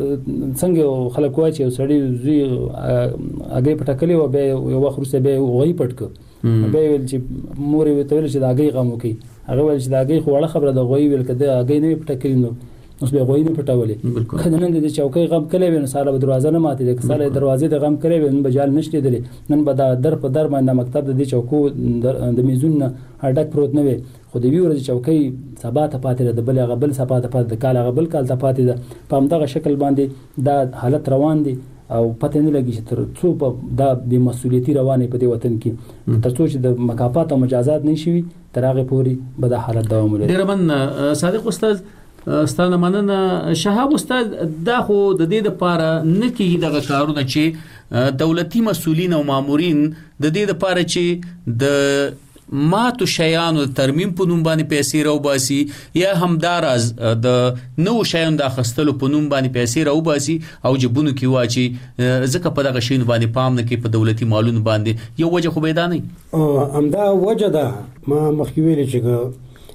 څنګه خلک وایي چې سړی زی هغه پټکلی و به یو وخت وروسته به وغي پټک به ویل چې مور وی ته ویل چې دا هغه غمو کوي هغه ویل چې دا هغه خو وړه خبره ده غوي ویل کده هغه نه پټکلی نو اوس به غوي نه پټولې کله نن د چوکۍ غم کله ویني ساله به دروازه نه ماتې د ساله دروازې د غم کړي ویني بجال نشته دي نن به دا در په در باندې مکتب د چوکو د میزون هډک پروت نه وي خو د ویور چوکۍ سبا ته پاتې د بل غبل سبا ته پاتې د کال غبل کال ته پاتې ده په همدغه شکل باندې دا حالت روان دي او پته نه لګي چې تر څو په دا بې مسؤلیتي روانه په دې وطن کې تر څو چې د مکافات او مجازات نشي تر هغه پوري به د حالت دوام ولري
ډیر من صادق استاد ستانه مننه شهاب استاد دا خو د دې لپاره نه کیږي دغه کارونه چې دولتي مسؤلین او مامورین د دې لپاره چې د ماتو شیانو ترمیم په نوم باندې پیسې راوباسي یا همداراز د نو شیانو د اخستلو په نوم باندې پیسې راوباسي او جبونو کې واچي ځکه په دغه شیانو باندې پام نه کوي په دولتي مالونو باندې یو وجه خو به دا نه
همدا وجه ده ما مخکې ویل چې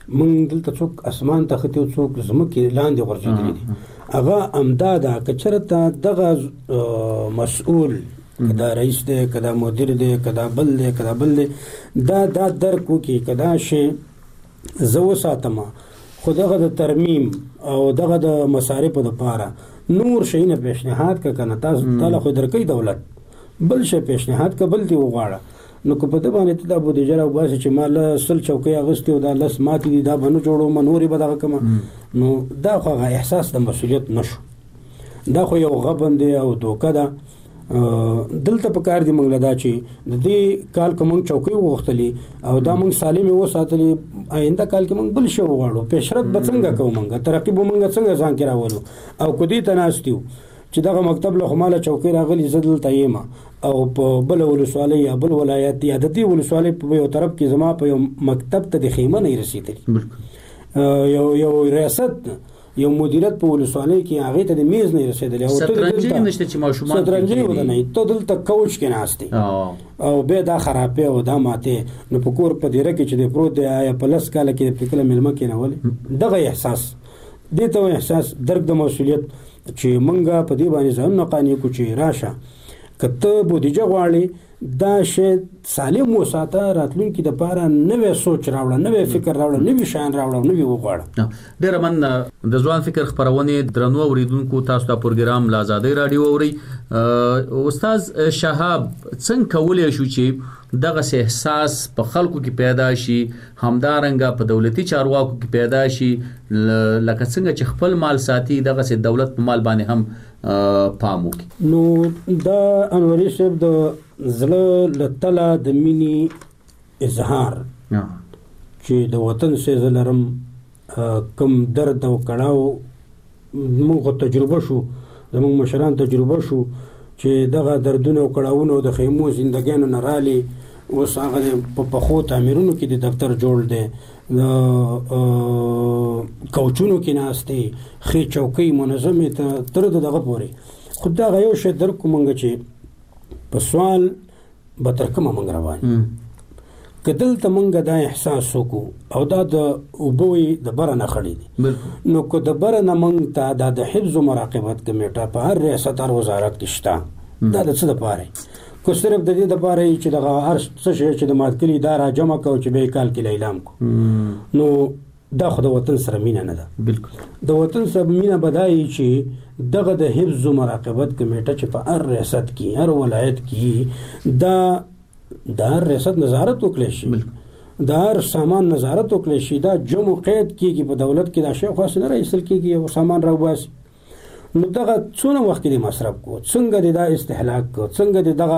مونږ دلته څوک اسمان ته ختو څوک زمکه لاندې ورځېدلی دي هغه امداده کچرته دغه مسؤل کدا رئیس دی کدا مدیر دی کدا بل دی دا درک وکي کدا شی زو ساتما خدغه د ترمیم او دغه د مصارفو د پاره نور شي نه پیشنهاد کنه تاسو تعالی خو درکې دولت بل شي پیشنهاد کبل دی وغواړه نو کو په دې باندې ته ابو دجره واسه چې مال سل چوکۍ اغستې او دا لس ماتې دي دا بنو جوړو منوري بدغه کما نو دا خو احساس د مسؤلیت نشو دا خو یو غبن دی او دوکه ده دلته په کار دی موږ لدا چې د دې کال کوم چوکۍ وغختلی او دا موږ سالم وساتلی آینده کال کې موږ بل شو غواړو پېشرت بڅنګ کوو موږ ترقی به موږ څنګه ځان کې راولو او کدی تناستیو چې دغه مکتب له خماله چوکۍ راغلی زدل تایما او په بل ولسوالۍ یا بل ولایت یا د دې ولسوالۍ په یو طرف کې زما په یو مکتب ته د خیمه نه رسیدلی یو ریاست یو مدیریت په ولسوالۍ کې هغه ته د میز نه رسیدلی او
سترنجي نشته چې ماشومان
سترنجي ودانه ته دلته کوچ کې ناشته او به دا خرابې او دا ماته نو په کور په دیره کې چې د پروت دی یا پلس کاله کې په کله ملمه کې نه ولې دغه احساس دې ته احساس درک د مسؤلیت چې منګه په دې باندې ځان نه قانې کو چې راشه کته بودیجه غواړي دا شی سالم وساته راتلونکي د پاره نوې سوچ راوړه نوې فکر راوړه نوې شان راوړه نوې وغواړه
ډیر من د ځوان فکر خبرونه درنو اوریدونکو تاسو ته پروګرام لا آزادۍ رادیو اوري استاد شهاب څنګه کولای شو چې دغه احساس په خلکو کې پیدا شي همدارنګه په دولتي چارواکو کې پیدا شي لکه څنګه چې خپل مال ساتي دغه دولت په مال باندې هم پام وکړي
نو دا انوري صاحب د زړه لتله د مینی اظهار چې د وطن سره زلرم کم درد او کړهو موږ تجربه شو زموږ مشران تجربه شو چې دغه دردونه او کړهونه د خیمو زندګیانو نه رالي اوس هغه په پخو تعمیرونو کې د دفتر جوړ دی کوچونو کې ناشته خې چوکۍ منظمه تر دغه پورې خدای غيو شه در کومنګ چې په سوال به تر کومه منګ روان کدل ته منګ دا احساس وکړو او دا د وبوي د برنه خړې دي نو کو د برنه منګ ته د حفظ او مراقبت کمیټه په هر ریاست هر وزارت کې شته دا د څه لپاره کو صرف د دې لپاره چې د هر څه شي چې د ماتکلی اداره جمع کو چې به کال کې اعلان کو نو دا خو د وطن سره مینه نه ده
بالکل
د وطن سره مینه بدایي چې دغه د حفظ او مراقبت کمیټه چې په هر ریاست کې هر ولایت کې دا هر ریاست نظارت وکړي شي دا هر سامان نظارت وکړي شي دا جمع قید کیږي په دولت کې دا شی خاص نه رئیسل کیږي او سامان راوباسي نو دغه څونه وخت کې مصرف کو څنګه دا استهلاک کو څنګه دغه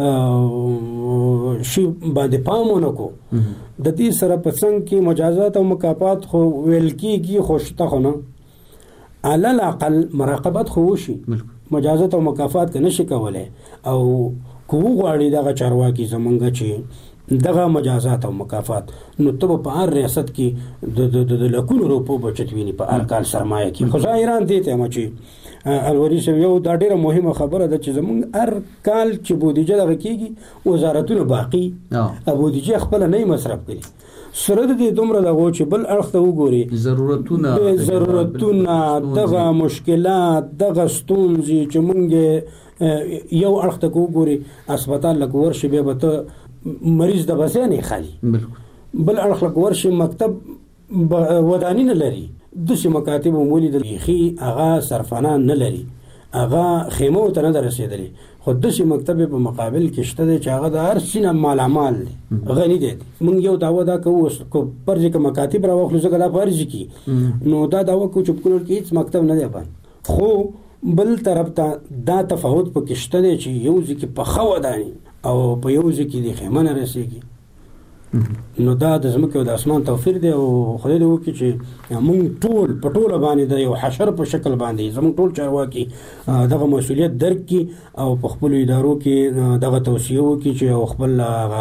شی باندې پامونه کو د دې سره په څنګه کې مجازات او مکافات خو ویل کیږي خوشته خو نه علل اقل مراقبت خو شي مجازات او مکافات کې نشي کولای او کو غواړي دغه چارواکي زمونږ چې دغه مجازات او مکافات نو ته په هر ریاست کې د لکونو روپو بچت ویني په هر کال سرمایه کې خو ظاهران دي ته مچي الوري یو دا ډیره مهمه خبره ده چې زمونږ هر کال چې بودیجه دغه کیږي وزارتونه باقی بودیجه خپل نه مصرف کړي سره د دې دومره دغه چې بل اړخ ته وګوري ضرورتونه دغه مشکلات دغه ستونزې چې مونږ یو اړخ ته وګوري هسپتال لکه ورشي به ته مریض د بسنه خالي بل اړخ لکه ورشي مکتب ودانی نه لري د څه مکاتب مولي د خي اغا صرفانه نه لري اغا خیمو ته نه رسیدلی خو د څه مکتب په مقابل کې شته چې هغه د هر سینه مالامال غني دي مونږ یو داوا دا کوو پرځ کې مکاتب راوخلو څنګه دا پرځ کی نو دا داوا کو چې کولر کې هیڅ مکتب نه دی باندې خو بل طرف ته دا تفاوت په کې شته چې یو ځکه په خو ودانی او په یو ځکه د خیمه نه رسیږي نو دا د زمکه او د اسمان توفیر دی او خدای دې وکړي چې مونږ ټول په ټوله باندې د یو حشر په شکل باندې زموږ ټول چارواکي دغه مسؤلیت درک کړي او په خپل ادارو کې دغه توصیه وکړي چې خپل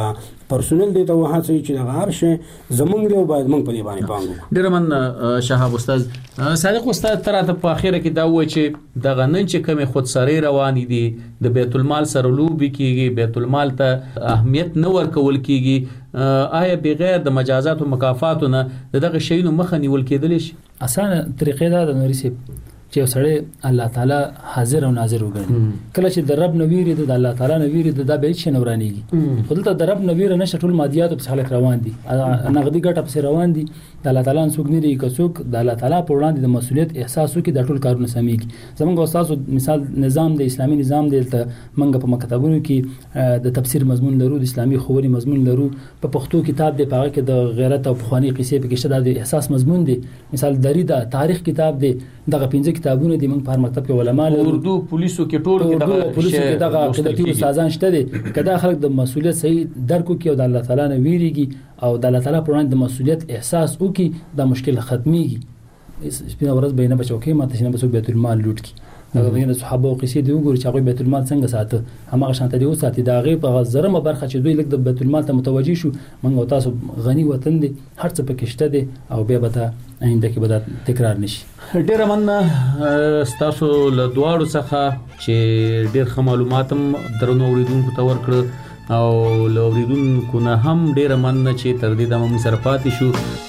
پرسونل دی ته وهڅوي چې دغه هر شی زمونږ دی او باید موږ په دې باندې پام وکړو.
ډېر من شهاب استاد صادق استاد تر په اخره کې دا وایي چې دغه نن چې کومه خودسري روان دي د بیت المال سره لوبي کیږي، بیت المال ته اهمیت نه ورکول کیږي، آیا بغیر د مجازات او مکافاتو نه دغه شیونو مخه نیول کېدلی شي؟
اسانه طریقې دا د نوري سي چې سړی الله تعالی حاضر او ناظر وګڼي. کله چې د رب نویری د الله تعالی نویری د به هیڅ نورانیږي. خپل ته د رب نویر نشه ټول مادیات په حالت روان دي، نقدي ګټه په روان دي. د الله تعالی څوک نه دی کڅوک د الله تعالی په وړاندې د مسولیت احساس وکړي د ټول کارونه سمېږي. زمونږ استاد مثال نظام د اسلامي نظام دی ته منګه په مکتبونو کې د تفسیر مضمون لرو، د اسلامي خبري مضمون لرو، په پښتو کتاب دی په کې د غیرت او پخوانی قصې په کې شته د احساس مضمون دی. مثال دری د تاریخ کتاب دی، دغه 15 کتابونه دي موږ په مکتب کې علما لرو.
اردو پولیسو کې ټول کې
دغه قدرتي استادان شته دي. کدا خلک د مسولیت صحیح درک کوي او د الله تعالی نه ویریږي او د الله تعالی پر وړاندې د مسولیت احساس وکي، دا مشکل ختميږي. سپینه ورځ بینه بچو کې ماته شنه بسو بیت المال لوټ کی هغه دغه صحابه او قصې دی وګوري چې هغه بیت المال څنګه ساته، هغه شانته دی وساتي دا غي په زرمه برخه چې دوی لکه د بیت المال ته متوجي شو. موږ تاسو غني وطن دی، هر څه پکې شته دی او بیا به آینده کې به تکرار نشي.
ډېر مننه تاسو له دواړو څخه چې ډېر ښه معلومات هم درنو اوریدونکو ته ورکړه او له اوریدونکو نه هم ډېر مننه چې تر دې دمه موږ سره پاتې شو.